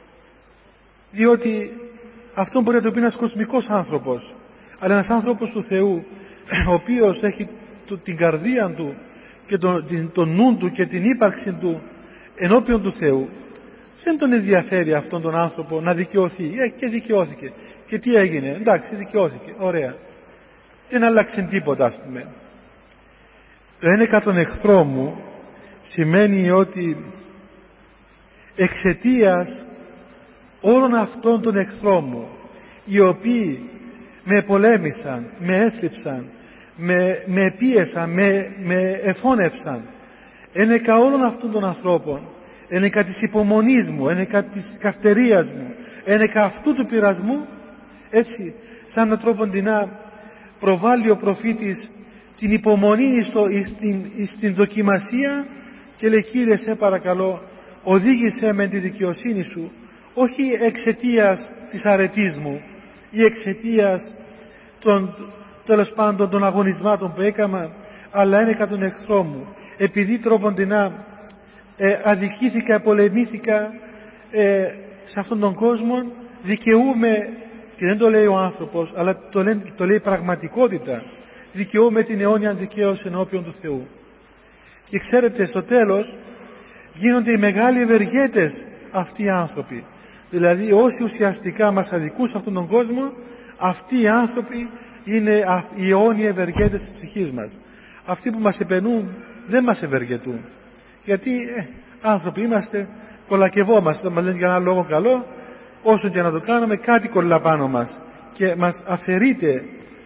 Διότι αυτό μπορεί να το πει ένας κοσμικός άνθρωπος, αλλά ένας άνθρωπος του Θεού, ο οποίος έχει την καρδία του και τον νου του και την ύπαρξη του ενώπιον του Θεού, δεν τον ενδιαφέρει αυτόν τον άνθρωπο να δικαιωθεί. Και δικαιώθηκε. Και τι έγινε? Εντάξει, δικαιώθηκε. Ωραία. Δεν άλλαξε τίποτα, ας πούμε. Το ένεκα τον εχθρό μου σημαίνει ότι εξαιτίας όλων αυτών των εχθρών μου, οι οποίοι με πολέμησαν, με έθλιψαν, με πίεσαν, με εφώνευσαν, ένεκα όλων αυτών των ανθρώπων, ένεκα της υπομονής μου, ένεκα της καρτερίας μου, ένεκα αυτού του πειρασμού, έτσι σαν με τρόπον προβάλλει ο προφήτης την υπομονή στην δοκιμασία και λέει: Κύριε, σε παρακαλώ, οδήγησέ με τη δικαιοσύνη Σου, όχι εξαιτίας της αρετής μου ή εξαιτίας τέλος πάντων των αγωνισμάτων που έκανα, αλλά ένεκα τον εχθρό μου, επειδή τρόποντινά αδικήθηκα, πολεμήθηκα, σε αυτόν τον κόσμο δικαιούμαι, και δεν το λέει ο άνθρωπος, αλλά το λέει πραγματικότητα, δικαιούμαι την αιώνια δικαίωση ενώπιον του Θεού. Και ξέρετε, στο τέλος γίνονται οι μεγάλοι ευεργέτες αυτοί οι άνθρωποι. Δηλαδή όσοι ουσιαστικά μας αδικούν σε αυτόν τον κόσμο, αυτοί οι άνθρωποι είναι οι αιώνιοι ευεργέτες της ψυχής μας. Αυτοί που μας επενούν δεν μας ευεργετούν, γιατί άνθρωποι είμαστε, κολακευόμαστε, μας λένε για ένα λόγο καλό, όσο και να το κάνουμε κάτι κολλά πάνω μας και μας αφαιρείται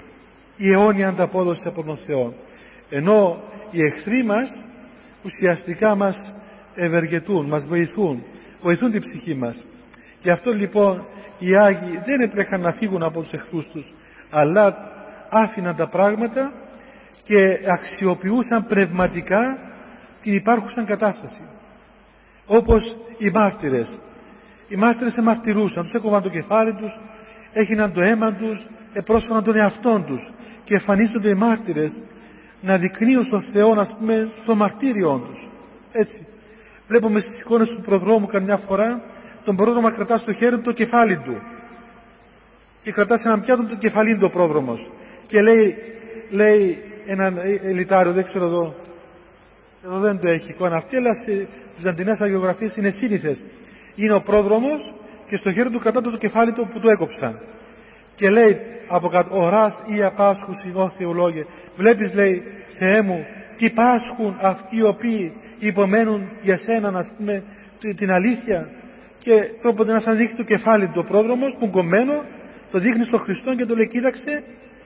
η αιώνια ανταπόδοση από τον Θεό, ενώ οι εχθροί μας ουσιαστικά μας ευεργετούν, μας βοηθούν την ψυχή μας. Γι' αυτό λοιπόν οι Άγιοι δεν έπρεπε να φύγουν από τους εχθρούς τους, αλλά άφηναν τα πράγματα και αξιοποιούσαν πνευματικά την υπάρχουσα κατάσταση. Όπως οι μάρτυρες. Οι μάρτυρες εμαρτυρούσαν, τους έκοβαν το κεφάλι τους, έγιναν το αίμα τους, επρόσφαναν τον εαυτόν τους και εμφανίζονται οι μάρτυρες να δεικνύουν στον Θεό, ας πούμε, στο μαρτύριό τους. Έτσι. Βλέπουμε στις εικόνες του προδρόμου καμιά φορά τον πρόδρομο να κρατά στο χέρι του το κεφάλι του και κρατά σε έναν πιάτο το κεφαλήν του ο πρόδρομος και λέει έναν ελιτάριο, δεν ξέρω εδώ δεν το έχει εικόνα αυτή, αλλά στις βυζαντινές αγιογραφίες είναι σύνηθες. Είναι ο πρόδρομος και στο χέρι του κρατά το κεφάλι του που του έκοψαν και λέει από κάτω, οράς ή απάσχουσι ω Θεολόγε, βλέπεις, λέει, Θεέ μου, τι πάσχουν αυτοί οι οποίοι υπομένουν για σένα, ας πούμε, την αλήθεια. Και όποτε να σαν δείχνει το κεφάλι του ο πρόδρομος που κομμένο, το δείχνει στον Χριστό και το λέει, κοίταξε,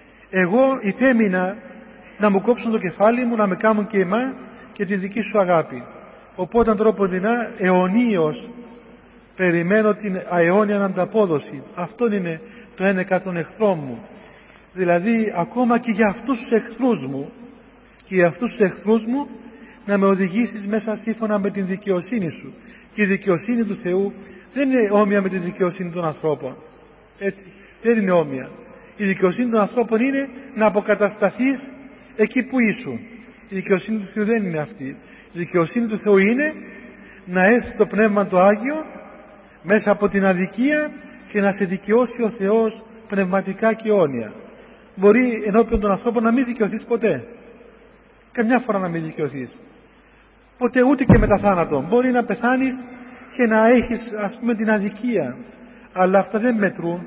εγώ υπέμεινα να μου κόψουν το κεφάλι μου, να με κάνουν και εμά και τη δική σου αγάπη. Οπότε τρόποντινά αιωνίως περιμένω την ααιώνια ανταπόδοση. Αυτό είναι το ένεκα των εχθρών μου. Δηλαδή ακόμα και για αυτούς τους εχθρούς μου, και για αυτούς τους εχθρούς μου να με οδηγήσεις μέσα σύμφωνα με την δικαιοσύνη σου. Και η δικαιοσύνη του Θεού δεν είναι όμοια με τη δικαιοσύνη των ανθρώπων. Έτσι, δεν είναι όμοια. Η δικαιοσύνη των ανθρώπων είναι να αποκατασταθείς εκεί που ήσουν. Η δικαιοσύνη του Θεού δεν είναι αυτή. Η δικαιοσύνη του Θεού είναι να έρθει το Πνεύμα το Άγιο μέσα από την αδικία και να σε δικαιώσει ο Θεός πνευματικά και αιώνια. Μπορεί ενώπιον των ανθρώπων να μην δικαιωθείς ποτέ. Καμιά φορά να μην δικαιωθείς. Ποτέ, ούτε και μετά θάνατο. Μπορεί να πεθάνεις και να έχεις, ας πούμε, την αδικία. Αλλά αυτά δεν μετρούν.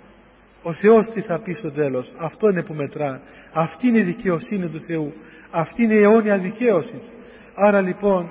Ο Θεός τι θα πει στο τέλος. Αυτό είναι που μετρά. Αυτή είναι η δικαιοσύνη του Θεού. Αυτή είναι η αιώνια δικαίωση. Άρα λοιπόν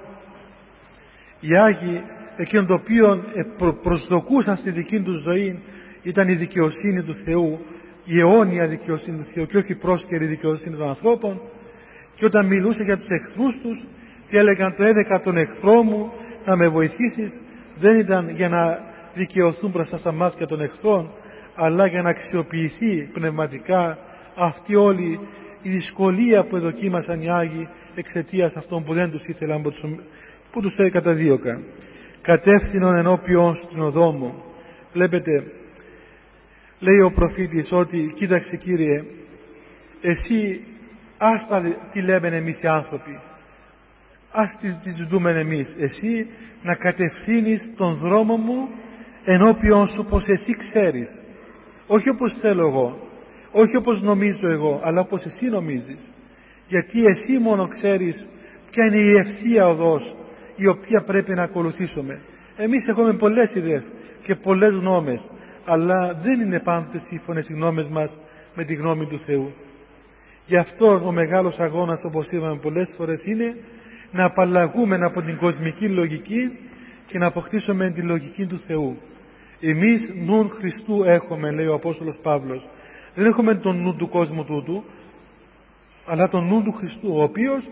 οι Άγιοι, εκείνον το οποίο προσδοκούσαν στη δική τους ζωή, ήταν η δικαιοσύνη του Θεού, η αιώνια δικαιοσύνη του Θεού και όχι η πρόσκαιρη δικαιοσύνη των ανθρώπων. Και όταν μιλούσε για τους εχθρούς τους και έλεγαν, το έδεκα τον εχθρό μου να με βοηθήσεις, δεν ήταν για να δικαιωθούν μπροστά στα μάτια των εχθρών, αλλά για να αξιοποιηθεί πνευματικά αυτή όλη η δυσκολία που εδοκίμασαν οι Άγιοι εξαιτίας αυτών που δεν τους ήθελαν, που τους καταδίωκαν. Κατεύθυνον ενώπιον στην οδό μου. Βλέπετε, λέει ο προφήτης ότι, κοίταξε Κύριε, εσύ άστα τι λέμε εμείς οι άνθρωποι, ας τι ζητούμε εμείς, εσύ να κατευθύνεις τον δρόμο μου ενώπιον σου, πως εσύ ξέρεις, όχι όπως θέλω εγώ, όχι όπως νομίζω εγώ, αλλά όπως εσύ νομίζεις, γιατί εσύ μόνο ξέρεις ποια είναι η ευθεία οδός η οποία πρέπει να ακολουθήσουμε. Εμείς έχουμε πολλές ιδέες και πολλές γνώμες, αλλά δεν είναι πάντοτε σύμφωνες οι γνώμες μας με τη γνώμη του Θεού. Γι' αυτό ο μεγάλος αγώνας, όπως είπαμε πολλές φορές, είναι να απαλλαγούμε από την κοσμική λογική και να αποκτήσουμε τη λογική του Θεού. Εμείς νουν Χριστού έχουμε, λέει ο Απόστολος Παύλος. Δεν έχουμε τον νου του κόσμου τούτου, αλλά τον νου του Χριστού, ο οποίος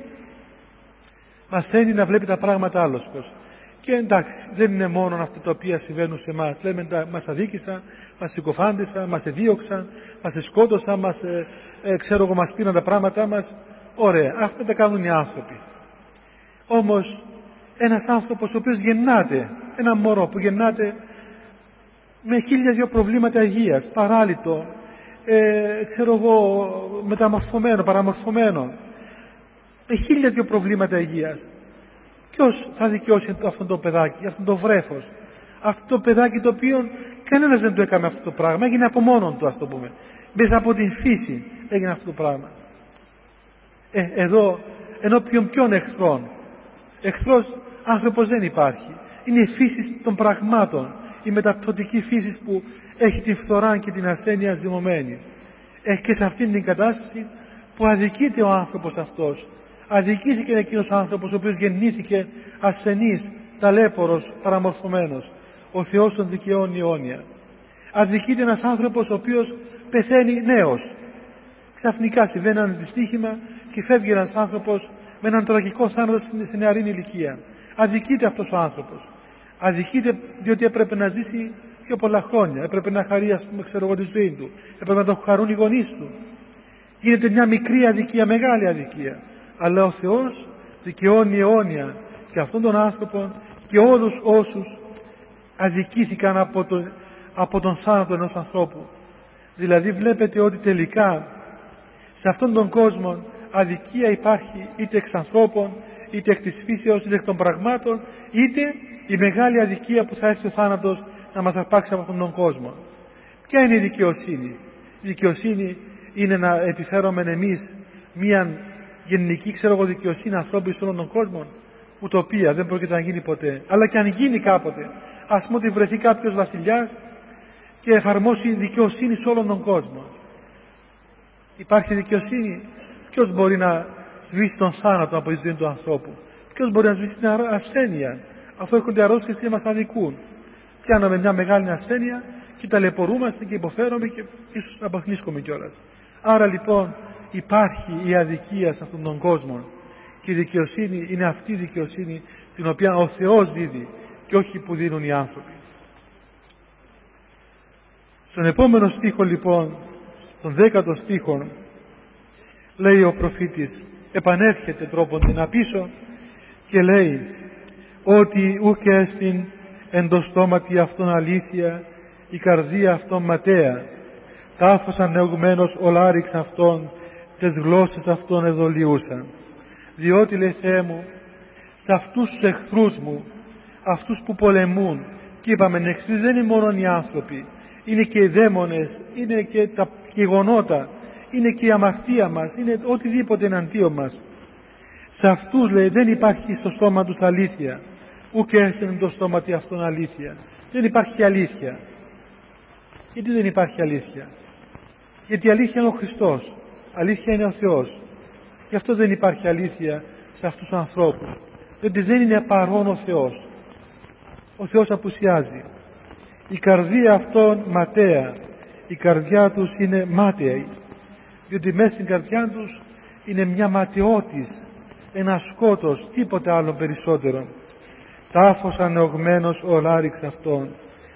μαθαίνει να βλέπει τα πράγματα άλλος πως. Και εντάξει, δεν είναι μόνο αυτά τα οποία συμβαίνουν σε εμάς. Λέμε, μας αδίκησαν, μας συκοφάντησαν, μας εδίωξαν, μας σκότωσαν, μας πήραν τα πράγματά μας. Ωραία, αυτά τα κάνουν οι άνθρωποι. Όμως ένας άνθρωπος ο οποίος γεννάται, ένα μωρό που γεννάται με 1002 προβλήματα υγείας, παράλυτο, μεταμορφωμένο, παραμορφωμένο, με 1002 προβλήματα υγείας, ποιος θα δικαιώσει αυτό το παιδάκι, αυτό το βρέφος? αυτό το παιδάκι το οποίο κανένας δεν το έκανε αυτό το πράγμα, έγινε από μόνον του, ας το πούμε. Μέσα από την φύση έγινε αυτό το πράγμα. Εδώ ενώπιον ποιον εχθρών? Εχθρός άνθρωπος δεν υπάρχει. Είναι η φύση των πραγμάτων, η μεταπτωτική φύση που έχει την φθορά και την ασθένεια ζυμωμένη. Και σε αυτήν την κατάσταση που αδικείται ο άνθρωπος αυτός, αδικήθηκε εκείνος ο άνθρωπος ο οποίος γεννήθηκε ασθενής, ταλέπορος, παραμορφωμένος, ο Θεός των δικαιών αιώνια. Αδικείται ένας άνθρωπος ο οποίος πεθαίνει νέος. Ξαφνικά συμβαίνει ένα δυστύχημα και φεύγει ένας άνθρωπος με έναν τραγικό θάνατο στην νεαρή ηλικία. Αδικείται αυτός ο άνθρωπος. Αδικείται διότι έπρεπε να ζήσει πιο πολλά χρόνια. Έπρεπε να χαρεί, ας πούμε, ξέρω εγώ, τη ζωή του. Έπρεπε να το χαρούν οι γονείς του. Γίνεται μια μικρή αδικία, μεγάλη αδικία. Αλλά ο Θεός δικαιώνει αιώνια και αυτόν τον άνθρωπο και όλους όσους αδικήθηκαν από τον θάνατο ενός ανθρώπου. Δηλαδή βλέπετε ότι τελικά σε αυτόν τον κόσμο αδικία υπάρχει είτε εξ ανθρώπων, είτε εκ της φύσεως, είτε εκ των πραγμάτων, είτε η μεγάλη αδικία που θα έρθει ο θάνατος να μας αρπάξει από αυτόν τον κόσμο. Ποια είναι η δικαιοσύνη? Η δικαιοσύνη είναι να επιφέρουμε εμείς μια γενική, δικαιοσύνη ανθρώπου σε όλον τον κόσμο? Ουτοπία, δεν πρόκειται να γίνει ποτέ. Αλλά και αν γίνει κάποτε, ας πούμε ότι βρεθεί κάποιος βασιλιάς και εφαρμόσει δικαιοσύνη σε όλον τον κόσμο. Υπάρχει δικαιοσύνη? Ποιος μπορεί να σβήσει τον θάνατο από τη ζωή του ανθρώπου? Ποιος μπορεί να σβήσει την ασθένεια, αφού έρχονται αρρώστιες και μας αδικούν? Πιάνουμε μια μεγάλη ασθένεια και ταλαιπωρούμαστε και υποφέρουμε και ίσως αποθνίσκουμε κιόλας. Άρα λοιπόν υπάρχει η αδικία σε αυτόν τον κόσμο και η δικαιοσύνη είναι αυτή η δικαιοσύνη την οποία ο Θεός δίδει και όχι που δίνουν οι άνθρωποι. Στον επόμενο στίχο λοιπόν, τον 10ο στίχο, λέει ο προφήτης, επανέρχεται τρόπον να πίσω και λέει ότι ουκ έστιν εν το στόματι αυτόν αλήθεια, η καρδία αυτόν ματέα, τάφος ανεωγμένος ολάριξ αυτόν, τες γλώσσες αυτόν εδολιούσαν. Διότι, λέει Θεέ μου, σε αυτούς τους εχθρούς μου, αυτούς που πολεμούν, και είπαμε εχθροί δεν είναι μόνο οι άνθρωποι, είναι και οι δαίμονες, είναι και τα γεγονότα, είναι και η αμαρτία μας, είναι οτιδήποτε εναντίον μας. Σε αυτούς, λέει, δεν υπάρχει στο στόμα τους αλήθεια, ουκ έστειν το στόμα τι αυτόν αλήθεια. Δεν υπάρχει αλήθεια. Γιατί δεν υπάρχει αλήθεια? Γιατί η αλήθεια είναι ο Χριστός, αλήθεια είναι ο Θεός. Γι' αυτό δεν υπάρχει αλήθεια σε αυτούς τους ανθρώπους, διότι δεν είναι παρόν ο Θεός. Ο Θεός απουσιάζει. Η καρδία αυτών ματέα, η καρδιά τους είναι μάταιη, διότι μέσα στην καρδιά τους είναι μια ματαιότης, ένα σκότος, τίποτε άλλο περισσότερο. Τάφος ανεωγμένος ο λάριξ αυτών.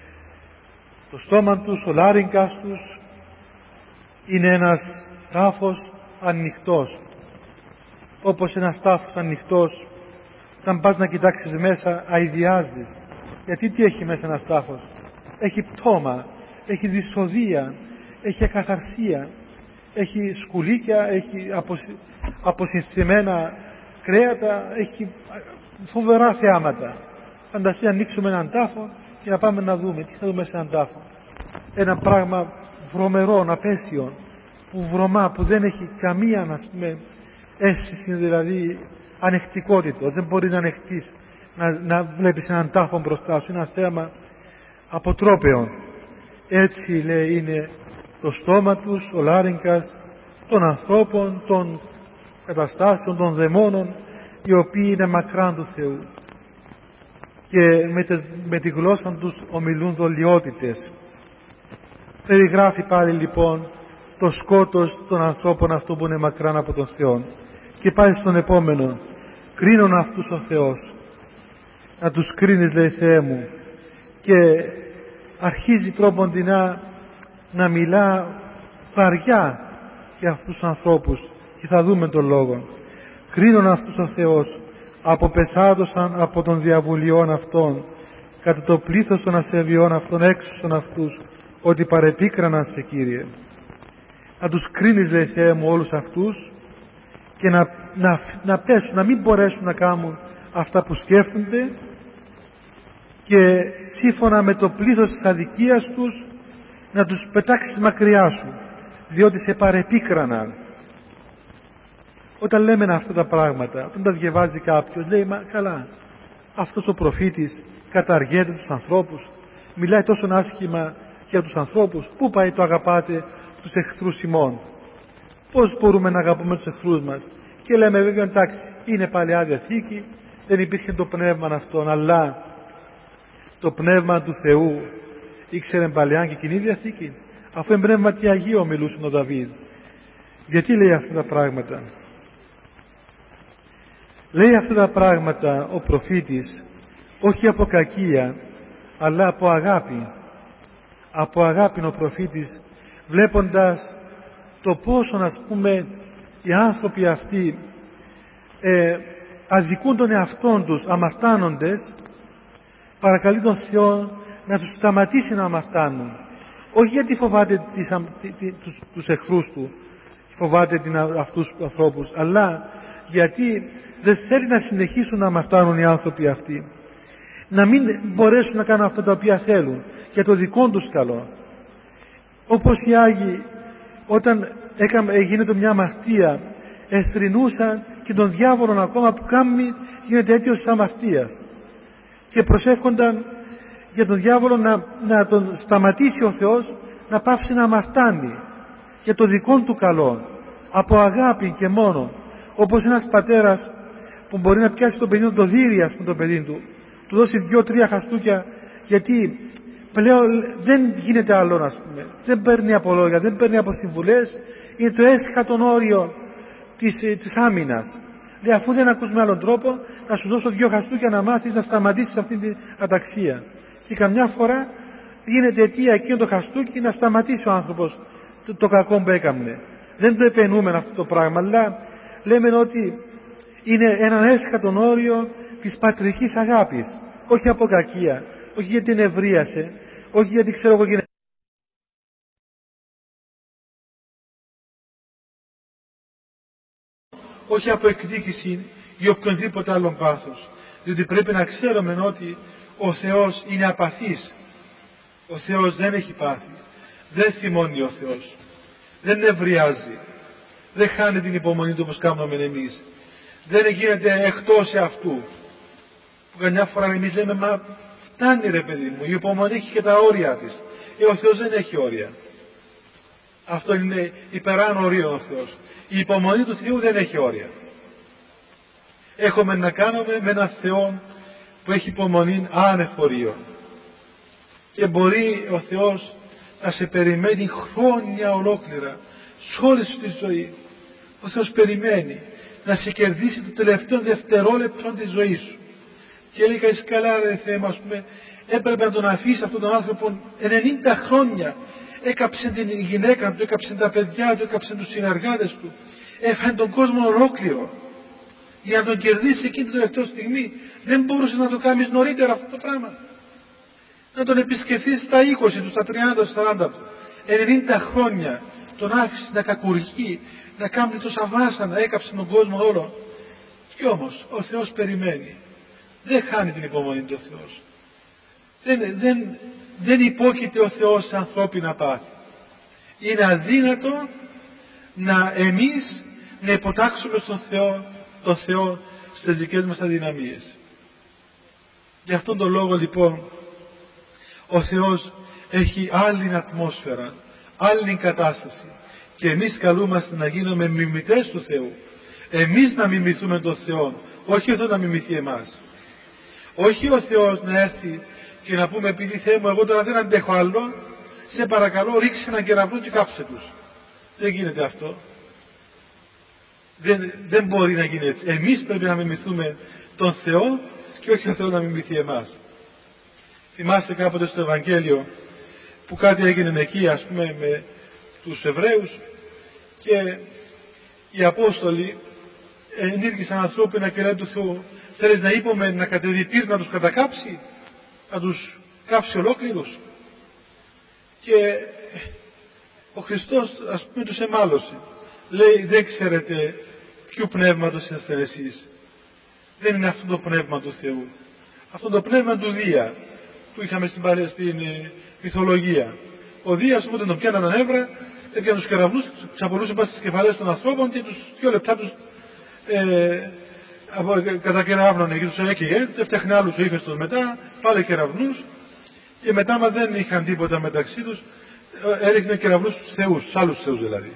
Το στόμα τους, ο λάριγκας τους είναι ένας τάφος ανοιχτός. Όπως ένας τάφος ανοιχτός, όταν πας να κοιτάξεις μέσα αηδιάζεις. Γιατί τι έχει μέσα ένας τάφος? Έχει πτώμα, έχει δυσοδεία, έχει ακαθαρσία, έχει σκουλίκια, έχει αποσυνθημένα κρέατα, έχει φοβερά θεάματα. Φανταστείτε να ανοίξουμε έναν τάφο και να πάμε να δούμε τι θα δούμε σε έναν τάφο. Ένα πράγμα βρωμερό, απέσιο, που βρωμά, που δεν έχει καμία, ας πούμε, αίσθηση, δηλαδή ανεκτικότητα. Δεν μπορεί να ανεχτείς να βλέπεις έναν τάφο μπροστά σου, ένα θέαμα αποτρόπαιων. Έτσι, λέει, είναι το στόμα τους, ο λάριγκας των ανθρώπων, των καταστάσεων, των δαιμόνων, οι οποίοι είναι μακράν του Θεού και με τη γλώσσα τους ομιλούν δολιότητες. Περιγράφει πάλι λοιπόν το σκότος των ανθρώπων αυτό που είναι μακράν από τον Θεό. Και πάει στον επόμενο, κρίνον αυτούς ο Θεός. Να τους κρίνεις, λέει, Θεέ μου. Και αρχίζει τρόποντινά να μιλά βαριά για αυτούς τους ανθρώπους και θα δούμε τον λόγο. Κρίνον αυτούς ο Θεός, αποπεσάδωσαν από των διαβουλιών αυτών, κατά το πλήθος των ασεβιών αυτών έξωσον αυτούς, ότι παρεπίκραναν σε Κύριε. Να τους κρίνεις, λέει, Θεέ μου, όλους αυτούς και να πέσουν, να μην μπορέσουν να κάνουν αυτά που σκέφτονται και σύμφωνα με το πλήθος της αδικίας τους να τους πετάξεις μακριά σου, διότι σε παρεπίκραναν. Όταν λέμε αυτά τα πράγματα, όταν τα διαβάζει κάποιος, λέει, μα καλά, αυτός ο προφήτης καταργέται τους ανθρώπους, μιλάει τόσο άσχημα για τους ανθρώπους, πού πάει το αγαπάτε τους εχθρούς ημών? Πώς μπορούμε να αγαπούμε τους εχθρούς μας? Και λέμε βέβαια, εντάξει, είναι Παλαιά Διαθήκη, δεν υπήρχε το πνεύμα αυτόν, αλλά το πνεύμα του Θεού ήξερε Παλαιά και Κοινή Διαθήκη, αφού είναι πνεύματι Αγίο μιλούσε ο Δαβίδ. Γιατί λέει αυτά τα πράγματα? Λέει αυτά τα πράγματα ο προφήτης όχι από κακία, αλλά από αγάπη. Από αγάπη ο προφήτης, βλέποντας το πόσο, ας πούμε, οι άνθρωποι αυτοί αδικούν τον εαυτόν τους αμαρτάνοντες, παρακαλεί τον Θεό να τους σταματήσει να αμαρτάνουν, όχι γιατί φοβάται τους εχθρούς του, φοβάται αυτούς τους ανθρώπους, αλλά γιατί δεν θέλει να συνεχίσουν να αμαρτάνουν οι άνθρωποι αυτοί, να μην μπορέσουν να κάνουν αυτά τα οποία θέλουν για το δικό τους καλό. Όπως οι Άγιοι, όταν γίνεται μια αμαρτία, εθρηνούσαν και τον διάβολο ακόμα που κάνει, γίνεται αίτιος της αμαρτίας, και προσεύχονταν για τον διάβολο να τον σταματήσει ο Θεός να πάψει να αμαρτάνει για το δικό του καλό, από αγάπη και μόνο. Όπως ένας πατέρας που μπορεί να πιάσει το παιδί του, το δίρει, ας πούμε, το παιδί του δώσει 2-3 χαστούκια, γιατί πλέον δεν γίνεται άλλο, ας πούμε, δεν παίρνει από λόγια, δεν παίρνει από συμβουλές, είναι το έσχατον όριο της άμυνας. Λέει, αφού δεν ακούς με άλλον τρόπο, να σου δώσω 2 χαστούκια να μάθεις να σταματήσεις αυτή την αταξία. Και καμιά φορά γίνεται αιτία εκείνο το χαστούκι να σταματήσει ο άνθρωπος το κακό που έκανε. Δεν το επενούμε αυτό το πράγμα, αλλά λέμε ότι είναι έναν έσχατον όριο της πατρικής αγάπης, όχι από κακία, όχι γιατί την ευρίασε, όχι γιατί ξέρω εγώ γίνεται, όχι από εκδίκηση ή οποιονδήποτε άλλον πάθος, διότι πρέπει να ξέρουμε ότι ο Θεός είναι απαθής. Ο Θεός δεν έχει πάθη, δεν θυμώνει ο Θεός, δεν ευριάζει, δεν χάνει την υπομονή του όπως κάνουμε εμείς, δεν γίνεται εκτός αυτού, που καμιά φορά εμείς λέμε, μα φτάνει ρε παιδί μου, η υπομονή έχει και τα όρια της. Ο Θεός δεν έχει όρια. Αυτό είναι υπεράνω ορίων ο Θεός. Η υπομονή του Θεού δεν έχει όρια. Έχουμε να κάνουμε με έναν Θεό που έχει υπομονή άνευ ορίων, και μπορεί ο Θεός να σε περιμένει χρόνια ολόκληρα σε όλη σου τη ζωή. Ο Θεός περιμένει να σε κερδίσει το τελευταίο δευτερόλεπτο της ζωής σου. Και λέει κανείς, καλά ρε Θεέ μου, ας πούμε, έπρεπε να τον αφήσει αυτόν τον άνθρωπο 90 χρόνια. Έκαψε την γυναίκα του, έκαψε τα παιδιά του, έκαψε τους συνεργάτες του, έφανε τον κόσμο ολόκληρο για να τον κερδίσει εκείνη την τελευταία στιγμή. Δεν μπορούσες να το κάνεις νωρίτερα αυτό το πράγμα? Να τον επισκεφθείς στα 20 του, στα 30 του, στα 40 του. 90 χρόνια τον άφησε να κακουργεί, να κάνει τόσα βάσανα, έκαψε τον κόσμο όλο. Κι όμως ο Θεός περιμένει. Δεν χάνει την υπομονή του ο Θεός. Δεν υπόκειται ο Θεός σε ανθρώπινα πάθη. Είναι αδύνατο να εμείς να υποτάξουμε στον Θεό στις δικές μας αδυναμίες. Γι' αυτόν τον λόγο λοιπόν ο Θεός έχει άλλη ατμόσφαιρα, άλλη κατάσταση, και εμείς καλούμαστε να γίνουμε μιμητές του Θεού. Εμείς να μιμηθούμε τον Θεό, όχι ο Θεός να μιμηθεί εμάς. Όχι ο Θεός να έρθει και να πούμε, επειδή Θεέ μου εγώ τώρα δεν αντέχω άλλο, σε παρακαλώ ρίξε έναν κεραυνό και κάψε τους. Δεν γίνεται αυτό. Δεν μπορεί να γίνει έτσι. Εμείς πρέπει να μιμηθούμε τον Θεό και όχι ο Θεός να μιμηθεί εμάς. Θυμάστε κάποτε στο Ευαγγέλιο που κάτι έγινε εκεί, ας πούμε, με τους Εβραίους, και οι Απόστολοι ενήργησαν ανθρώπινα και λένε του Θεού, θέλεις να είπαμε να κατεβεί πύρ να τους κατακάψει, να τους κάψει ολόκληρους? Και ο Χριστός, ας πούμε, τους εμάλωσε. Λέει, δεν ξέρετε ποιου πνεύματος είστε εσείς. Δεν είναι αυτό το πνεύμα του Θεού. Αυτό το πνεύμα του Δία. που είχαμε στην μυθολογία. Ο Δίας όποτε τον πιάναν τα νεύρα, έπιανε τους κεραυνούς, ξαπολούσε πάνω στις κεφαλές των ανθρώπων και τους 2 λεπτά τους κατακεραύνωνε και τους έκαιγε, έφτιαχνε άλλους ο ύφεστος μετά, πάλι κεραυνούς, και μετά άμα δεν είχαν τίποτα μεταξύ τους, έριχνε κεραυνούς στους θεούς, στους άλλους θεούς δηλαδή.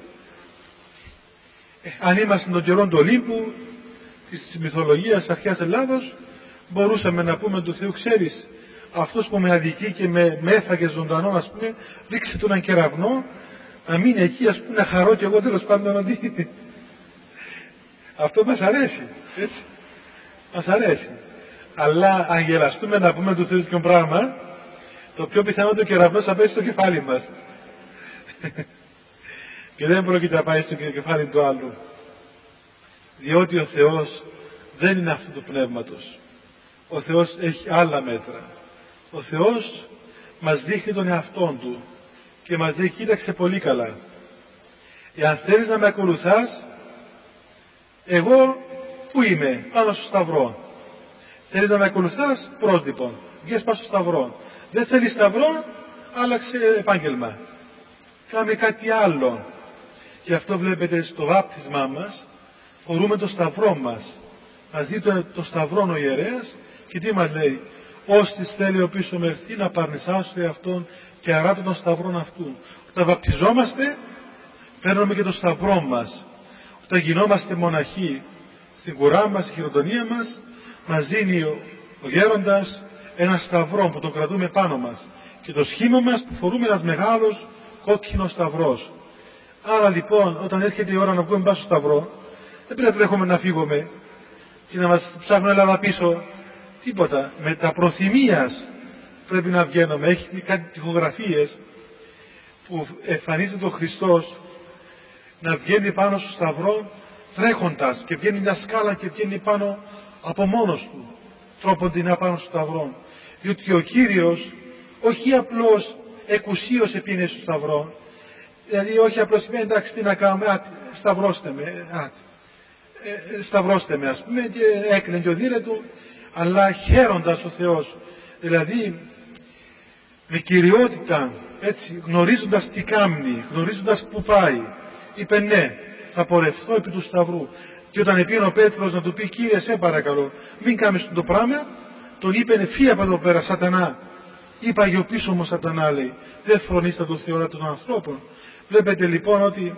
Αν ήμασταν τον καιρόν του Ολύμπου, της μυθολογίας αρχαίας Ελλάδος, μπορούσαμε να πούμε του Θεού, ξέρεις, αυτός που με αδικεί και με έφαγε ζωντανό, ας πούμε, ρίξε του έναν κεραυνό, να μείνει εκεί, ας πούμε, να χαρώ και εγώ τέλος πάντων να δει. Αυτό μας αρέσει, έτσι. Μας αρέσει. Αλλά αν γελαστούμε να πούμε του Θεού και πράγμα, το πιο πιθανό το κεραυνός θα πέσει στο κεφάλι μας. Και δεν πρόκειται να πάει στο κεφάλι του άλλου. Διότι ο Θεός δεν είναι αυτού του πνεύματος. Ο Θεός έχει άλλα μέτρα. Ο Θεός μας δείχνει τον εαυτόν Του και μας λέει, κοίταξε πολύ καλά. Εάν θέλεις να με ακολουθάς, εγώ πού είμαι? Πάνω στο σταυρό. Θέλεις να με ακολουθάς? Πρότυπον. Βγες πάνω στο σταυρό. Δεν θέλεις σταυρό? Άλλαξε επάγγελμα. Κάμε κάτι άλλο. Και αυτό βλέπετε στο βάπτισμά μας, φορούμε το σταυρό μας. Μας δει το σταυρό ο ιερέας και τι μας λέει? Ώστις θέλει ο πίσω μερθεί να παρνησάσω αυτόν και αράτω τον σταυρόν αυτού. Όταν βαπτιζόμαστε, παίρνουμε και το σταυρό μας. Όταν γινόμαστε μοναχοί, στην κουρά μας, στη χειροτονία μας, μας δίνει ο γέροντας ένα σταυρό που τον κρατούμε πάνω μας. Και το σχήμα μας που φορούμε ένας μεγάλος κόκκινος σταυρός. Άρα λοιπόν, όταν έρχεται η ώρα να βγούμε πάνω στο σταυρό, δεν πρέπει να τρέχουμε να φύγουμε και να μας ψάχνουν Ελλάδα πίσω. Τίποτα. Με τα προθυμίας πρέπει να βγαίνουμε. Έχει κάτι τοιχογραφίες που εμφανίζεται ο Χριστός να βγαίνει πάνω στο σταυρό τρέχοντας και βγαίνει μια σκάλα και βγαίνει πάνω από μόνος του. Τρόποντινά πάνω στο σταυρό. Διότι ο Κύριος όχι απλώς εκουσίως επίνε στο σταυρό, δηλαδή όχι απλώς είπε εντάξει τι να κάνουμε, σταυρώστε με, σταυρώστε με ας πούμε, και έκλαινε και ο δίρε του, αλλά χαίροντας ο Θεός, δηλαδή με κυριότητα, έτσι, γνωρίζοντας τι κάμνει, γνωρίζοντας που πάει, είπε ναι, θα πορευθώ επί του σταυρού. Και όταν επήγαινε ο Πέτρος να του πει Κύριε σε παρακαλώ μην κάνεις το πράγμα, τον είπε φύγε από εδώ πέρα Σατανά. Είπα για πίσω μου Σατανά, λέει, δεν φρονείστε τον Θεό των ανθρώπων. Βλέπετε λοιπόν ότι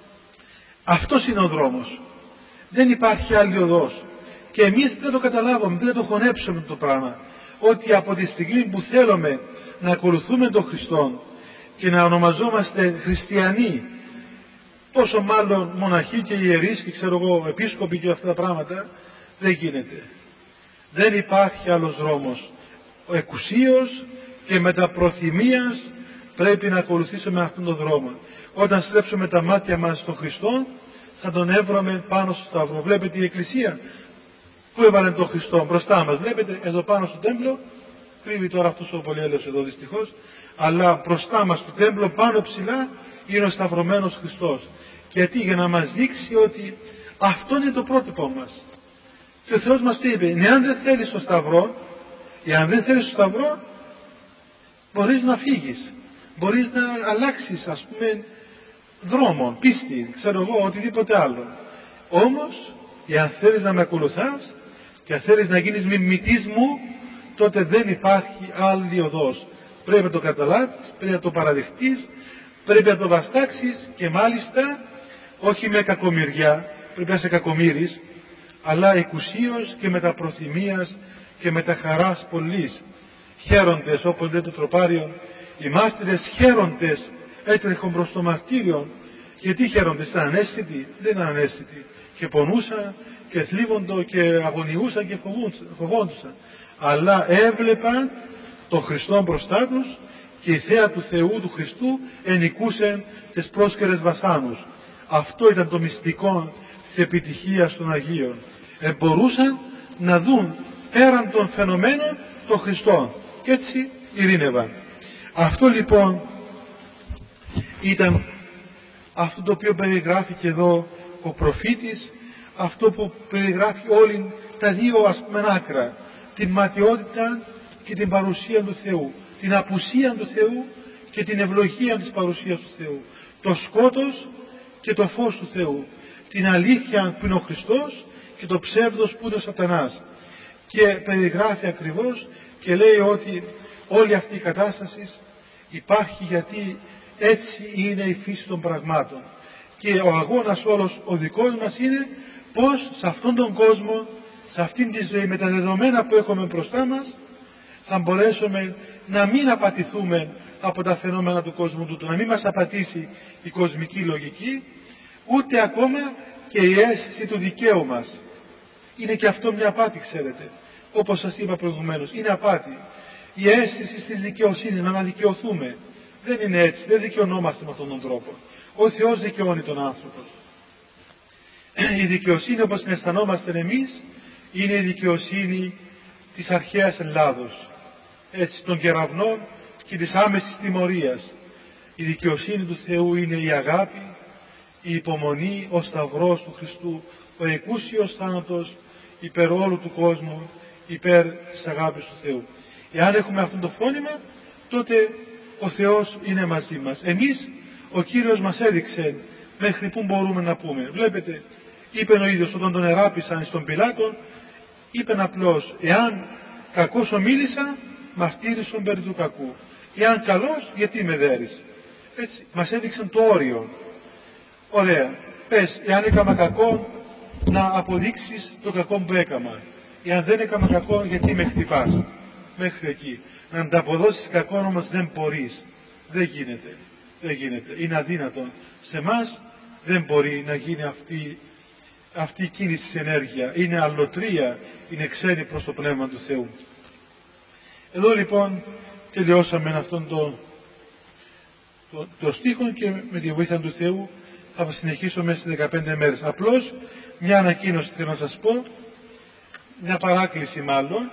αυτός είναι ο δρόμος. Δεν υπάρχει άλλη οδός. Και εμείς δεν το καταλάβουμε, δεν το χωνέψουμε το πράγμα. Ότι από τη στιγμή που θέλουμε να ακολουθούμε τον Χριστό και να ονομαζόμαστε χριστιανοί, πόσο μάλλον μοναχοί και ιερείς και ξέρω εγώ επίσκοποι και αυτά τα πράγματα, δεν γίνεται. Δεν υπάρχει άλλος δρόμος. Ο εκουσίως και με τα προθυμίας πρέπει να ακολουθήσουμε αυτόν τον δρόμο. Όταν στρέψουμε τα μάτια μας στον Χριστό, θα τον έβρουμε πάνω στο σταυρό. Βλέπετε η Εκκλησία που έβαλε τον Χριστό μπροστά μας. Βλέπετε εδώ πάνω στο τέμπλο, κρύβει τώρα αυτός ο πολυέλεος εδώ δυστυχώς, αλλά μπροστά μας στο τέμπλο πάνω ψηλά είναι ο σταυρωμένος Χριστός. Γιατί? Για να μας δείξει ότι αυτό είναι το πρότυπο μας. Και ο Θεός μας το είπε, εάν δεν θέλεις το σταυρό, εάν δεν θέλεις το σταυρό, μπορείς να φύγεις, μπορείς να αλλάξεις ας πούμε δρόμο, πίστη, ξέρω εγώ, οτιδήποτε άλλο. Όμως, εάν θέλεις να με ακολουθάς και αν θέλεις να γίνεις μιμητής μου, τότε δεν υπάρχει άλλη οδός. Πρέπει να το καταλάβεις, πρέπει να το παραδεχτείς, πρέπει να το βαστάξεις και μάλιστα όχι με κακομοιριά, πρέπει να είσαι κακομοίρης, αλλά εκουσίως και με τα προθυμίας και με τα χαράς πολλής. Χαίροντες, όπως λέει το τροπάριο, οι μάρτυρες χαίροντες έτρεχον προς το μαρτύριο. Γιατί χαίροντες? Ήταν ανέστητοι? Δεν ήταν ανέστητοι. Και πονούσαν και θλίβοντο και αγωνιούσαν και φοβόντουσαν. Αλλά έβλεπαν τον Χριστό μπροστά τους και η θέα του Θεού του Χριστού ενικούσεν τις πρόσκαιρες βασάνους. Αυτό ήταν το μυστικό της επιτυχίας των Αγίων. Μπορούσαν να δουν πέραν των φαινομένων τον Χριστό και έτσι ειρήνευαν. Αυτό λοιπόν ήταν αυτό το οποίο περιγράφει και εδώ ο προφήτης, αυτό που περιγράφει όλοι τα δύο ας πούμε άκρα, την ματιότητα και την παρουσία του Θεού, την απουσία του Θεού και την ευλογία της παρουσίας του Θεού, το σκότος και το φως του Θεού, την αλήθεια που είναι ο Χριστός και το ψεύδος που είναι ο Σατανάς. Και περιγράφει ακριβώς και λέει ότι όλη αυτή η κατάσταση υπάρχει γιατί έτσι είναι η φύση των πραγμάτων. Και ο αγώνας όλος ο δικός μας είναι πως σε αυτόν τον κόσμο, σε αυτήν τη ζωή, με τα δεδομένα που έχουμε μπροστά μας, θα μπορέσουμε να μην απατηθούμε από τα φαινόμενα του κόσμου τούτου, να μην μας απατήσει η κοσμική λογική, ούτε ακόμα και η αίσθηση του δικαίου μας. Είναι και αυτό μια απάτη, ξέρετε. Όπως σας είπα προηγουμένως, είναι απάτη. Η αίσθηση της δικαιοσύνης, να αναδικαιωθούμε. Δεν είναι έτσι, δεν δικαιωνόμαστε με αυτόν τον τρόπο. Ο Θεός δικαιώνει τον άνθρωπο. Η δικαιοσύνη όπως την αισθανόμαστε εμείς είναι η δικαιοσύνη της αρχαίας Ελλάδος, έτσι, των κεραυνών και της άμεσης τιμωρίας. Η δικαιοσύνη του Θεού είναι η αγάπη, η υπομονή, ο σταυρός του Χριστού, ο εκούσιος θάνατος υπέρ όλου του κόσμου, υπέρ της αγάπης του Θεού. Εάν έχουμε αυτό το φρόνημα, τότε ο Θεός είναι μαζί μας. Εμείς, ο Κύριος μας έδειξε μέχρι πού μπορούμε να πούμε. Βλέπετε, είπε ο ίδιος όταν τον εράπησαν στον Πιλάτο, είπε απλώς, εάν κακώς ομίλησα, μαρτύρησον περί του κακού. Εάν καλώς, γιατί με δέρεις. Έτσι, μας έδειξαν το όριο. Ωραία. Πες, εάν έκαμα κακό, να αποδείξεις το κακό που έκαμα. Εάν δεν έκαμα κακό, γιατί με χτυπάς. Μέχρι εκεί. Να ανταποδώσεις κακό όμως δεν μπορείς. Δεν γίνεται. Δεν γίνεται. Είναι αδύνατο. Σε εμάς δεν μπορεί να γίνει αυτή η κίνηση της ενέργεια. Είναι αλλοτρία. Είναι ξένη προς το Πνεύμα του Θεού. Εδώ λοιπόν τελειώσαμε αυτόν το στίχο και με τη βοήθεια του Θεού θα συνεχίσουμε στις 15 μέρες. Απλώς μια ανακοίνωση θέλω να σας πω, μια παράκληση μάλλον.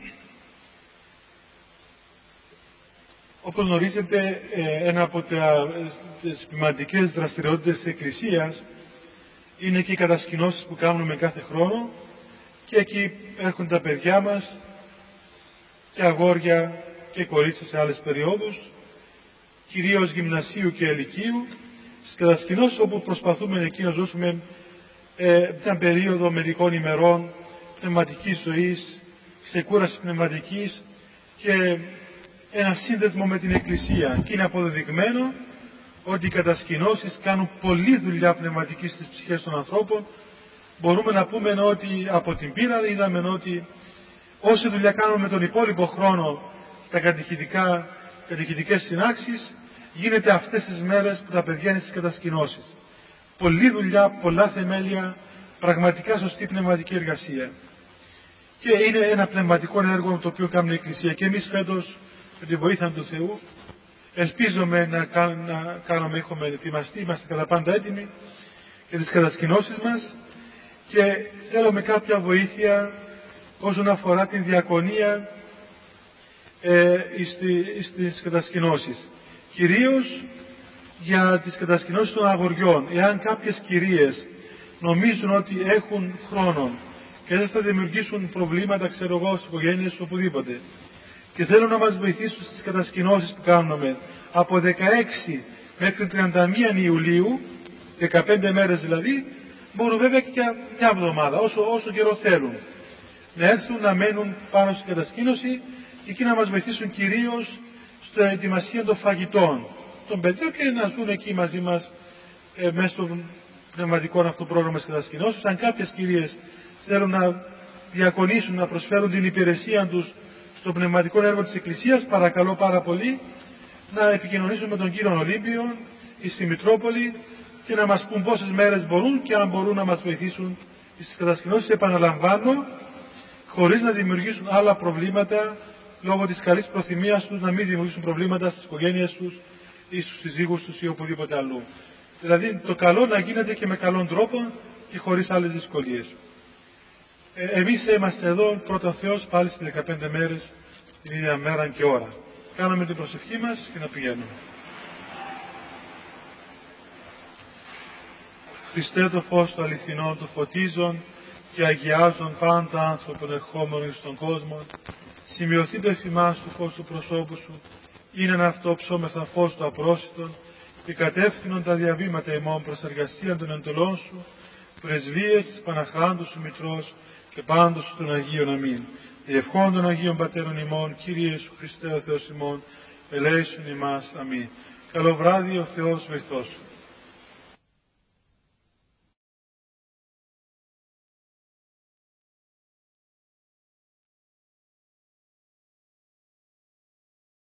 Όπως γνωρίζετε, ένα από τις ποιηματικές δραστηριότητες της Εκκλησίας είναι και οι κατασκηνώσεις που κάνουμε κάθε χρόνο, και εκεί έρχονται τα παιδιά μας και αγόρια και κορίτσια σε άλλες περιόδους, κυρίως γυμνασίου και ηλικίου, στις κατασκηνώσεις όπου προσπαθούμε εκεί να δώσουμε μια περίοδο μερικών ημερών πνευματικής ζωής, ξεκούρασης πνευματικής και ένα σύνδεσμο με την Εκκλησία. Και είναι αποδεδειγμένο ότι οι κατασκηνώσεις κάνουν πολλή δουλειά πνευματική στις ψυχές των ανθρώπων. Μπορούμε να πούμε ότι από την πείρα είδαμε ότι όση δουλειά κάνουμε τον υπόλοιπο χρόνο στα κατηχητικές συνάξεις, γίνεται αυτές τις μέρες που τα παιδιά είναι στις κατασκηνώσεις. Πολλή δουλειά, πολλά θεμέλια, πραγματικά σωστή πνευματική εργασία. Και είναι ένα πνευματικό έργο το οποίο κάνει η Εκκλησία. Και εμείς φέτος, με τη βοήθεια του Θεού, ελπίζουμε να κάνουμε, έχουμε ετοιμαστεί, είμαστε κατά πάντα έτοιμοι για τις κατασκηνώσεις μας, και θέλουμε κάποια βοήθεια όσον αφορά την διακονία στις κατασκηνώσεις. Κυρίως για τις κατασκηνώσεις των αγοριών. Εάν κάποιες κυρίες νομίζουν ότι έχουν χρόνο και δεν θα δημιουργήσουν προβλήματα, ξέρω εγώ, στις οικογένειες οπουδήποτε, και θέλουν να μας βοηθήσουν στις κατασκηνώσεις που κάνουμε από 16 μέχρι 31 Ιουλίου, 15 μέρες δηλαδή, μπορούν βέβαια και για μια εβδομάδα, όσο καιρό θέλουν, να έρθουν να μένουν πάνω στην κατασκήνωση και εκεί να μας βοηθήσουν κυρίως στην ετοιμασία των φαγητών των παιδιών και να ζουν εκεί μαζί μας μέσα στο πνευματικό αυτό πρόγραμμα της κατασκηνώσεως. Αν κάποιες κυρίες θέλουν να διακονήσουν, να προσφέρουν την υπηρεσία τους στο πνευματικό έργο της Εκκλησίας, παρακαλώ πάρα πολύ να επικοινωνήσουν με τον κύριο Ολύμπιο ή στη Μητρόπολη και να μας πούν πόσες μέρες μπορούν και αν μπορούν να μας βοηθήσουν στις κατασκηνώσεις. Επαναλαμβάνω, χωρίς να δημιουργήσουν άλλα προβλήματα, λόγω της καλής προθυμίας τους να μην δημιουργήσουν προβλήματα στις οικογένειες τους ή στους συζύγους τους ή οπουδήποτε αλλού. Δηλαδή το καλό να γίνεται και με καλόν τρόπο και χωρίς άλλες δυσκολίες. Εμείς είμαστε εδώ, πρώτα Θεός, πάλι στις 15 μέρες την ίδια μέρα και ώρα. Κάναμε την προσευχή μας και να πηγαίνουμε. Χριστέ, το φως το αληθινό, το φωτίζον και αγιάζον πάντα άνθρωπον ερχόμενον εις τον κόσμο, σημειωθείτε θυμάς του φως του προσώπου σου, είναι ένα αυτό ψώμεθα φως του απρόσιτον, και κατεύθυνον τα διαβήματα ημών προς εργασία των εντολών σου, πρεσβείες της Παναχράντου σου Μητρός και πάντως σου των Αγίων αμήν. Διευχών των Αγίων Πατέρων ημών, Κύριε Ιησού Χριστέ ο Θεός ημών, ελέησον ημάς αμήν. Καλό βράδυ, ο Θεός βοηθός.